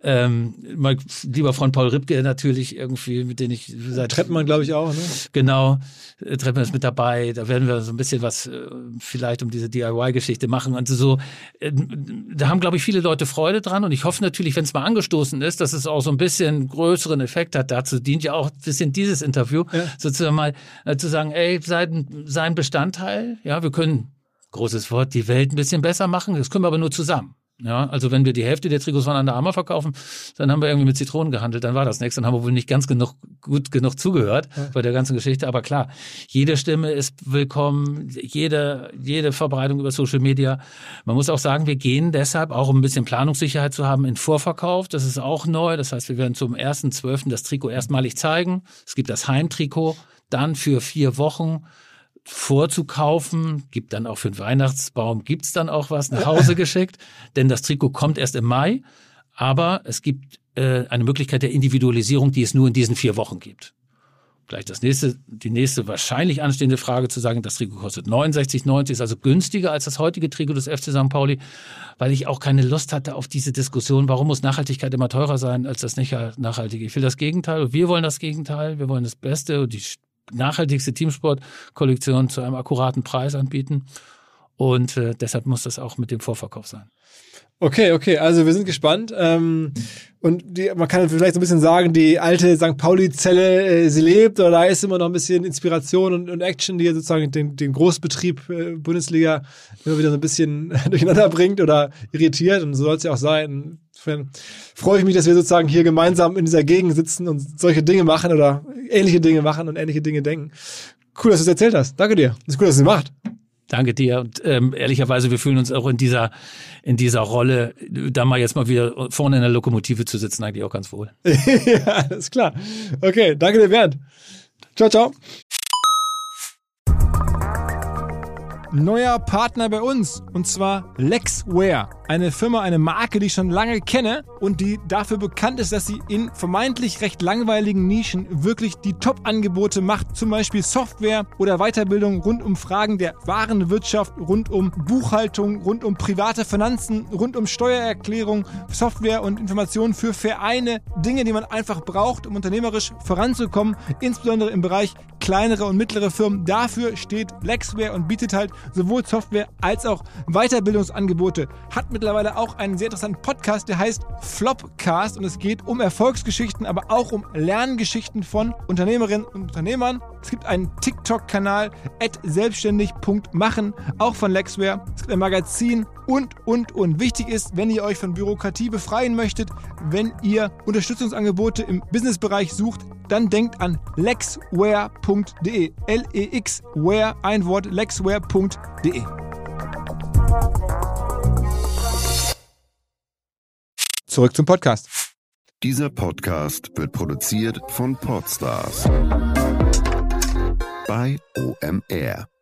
Mein lieber Freund Paul Ripke natürlich irgendwie, mit dem ich seit... Treppmann, glaube ich, auch, ne? Genau, Treppmann ist mit dabei, da werden wir so ein bisschen was vielleicht um diese DIY-Geschichte machen und so. Da haben, glaube ich, viele Leute Freude dran und ich hoffe natürlich, wenn es mal angestoßen ist, dass es auch so ein bisschen größeren Effekt hat, dazu dient ja auch ein bisschen dieses Interview, sozusagen mal zu sagen, ey, seid ein Bestandteil, ja, wir können, großes Wort, die Welt ein bisschen besser machen, das können wir aber nur zusammen. Ja, also wenn wir die Hälfte der Trikots von Under Armour verkaufen, dann haben wir irgendwie mit Zitronen gehandelt, dann war das nichts, dann haben wir wohl nicht ganz gut genug zugehört bei der ganzen Geschichte, aber klar, jede Stimme ist willkommen, jede Verbreitung über Social Media. Man muss auch sagen, wir gehen deshalb, auch um ein bisschen Planungssicherheit zu haben, in Vorverkauf, das ist auch neu, das heißt, wir werden zum 1.12. das Trikot erstmalig zeigen, es gibt das Heimtrikot, dann für 4 Wochen vorzukaufen, gibt dann auch für den Weihnachtsbaum, gibt's dann auch was nach Hause geschickt, denn das Trikot kommt erst im Mai, aber es gibt eine Möglichkeit der Individualisierung, die es nur in diesen 4 Wochen gibt. Gleich die nächste wahrscheinlich anstehende Frage zu sagen, das Trikot kostet 69,90, ist also günstiger als das heutige Trikot des FC St. Pauli, weil ich auch keine Lust hatte auf diese Diskussion, warum muss Nachhaltigkeit immer teurer sein als das nicht Nachhaltige. Ich will das Gegenteil, wir wollen das Gegenteil, wir wollen das Beste und die nachhaltigste Teamsport-Kollektion zu einem akkuraten Preis anbieten. Und deshalb muss das auch mit dem Vorverkauf sein. Okay, also wir sind gespannt. Und man kann vielleicht so ein bisschen sagen, die alte St. Pauli-Zelle, sie lebt, oder da ist immer noch ein bisschen Inspiration und Action, die sozusagen den Großbetrieb Bundesliga immer wieder so ein bisschen durcheinander bringt oder irritiert. Und so soll es ja auch sein. Insofern freue ich mich, dass wir sozusagen hier gemeinsam in dieser Gegend sitzen und solche Dinge machen oder ähnliche Dinge machen und ähnliche Dinge denken. Cool, dass du es erzählt hast. Danke dir. Das ist cool, dass du es macht. Danke dir. Und ehrlicherweise, wir fühlen uns auch in dieser Rolle, da mal jetzt mal wieder vorne in der Lokomotive zu sitzen, eigentlich auch ganz wohl. Ja, alles klar. Okay, danke dir, Bernd. Ciao, ciao. Neuer Partner bei uns, und zwar Lexware. Eine Firma, eine Marke, die ich schon lange kenne und die dafür bekannt ist, dass sie in vermeintlich recht langweiligen Nischen wirklich die Top-Angebote macht. Zum Beispiel Software oder Weiterbildung rund um Fragen der Warenwirtschaft, rund um Buchhaltung, rund um private Finanzen, rund um Steuererklärung, Software und Informationen für Vereine. Dinge, die man einfach braucht, um unternehmerisch voranzukommen, insbesondere im Bereich kleinere und mittlere Firmen. Dafür steht Lexware und bietet halt sowohl Software als auch Weiterbildungsangebote. Hat mittlerweile auch einen sehr interessanten Podcast, der heißt Flopcast, und es geht um Erfolgsgeschichten, aber auch um Lerngeschichten von Unternehmerinnen und Unternehmern. Es gibt einen TikTok-Kanal @selbstständig.machen, auch von Lexware. Es gibt ein Magazin und. Wichtig ist, wenn ihr euch von Bürokratie befreien möchtet, wenn ihr Unterstützungsangebote im Businessbereich sucht, dann denkt an lexware.de. Lexware, ein Wort, lexware.de. Zurück zum Podcast. Dieser Podcast wird produziert von Podstars bei OMR.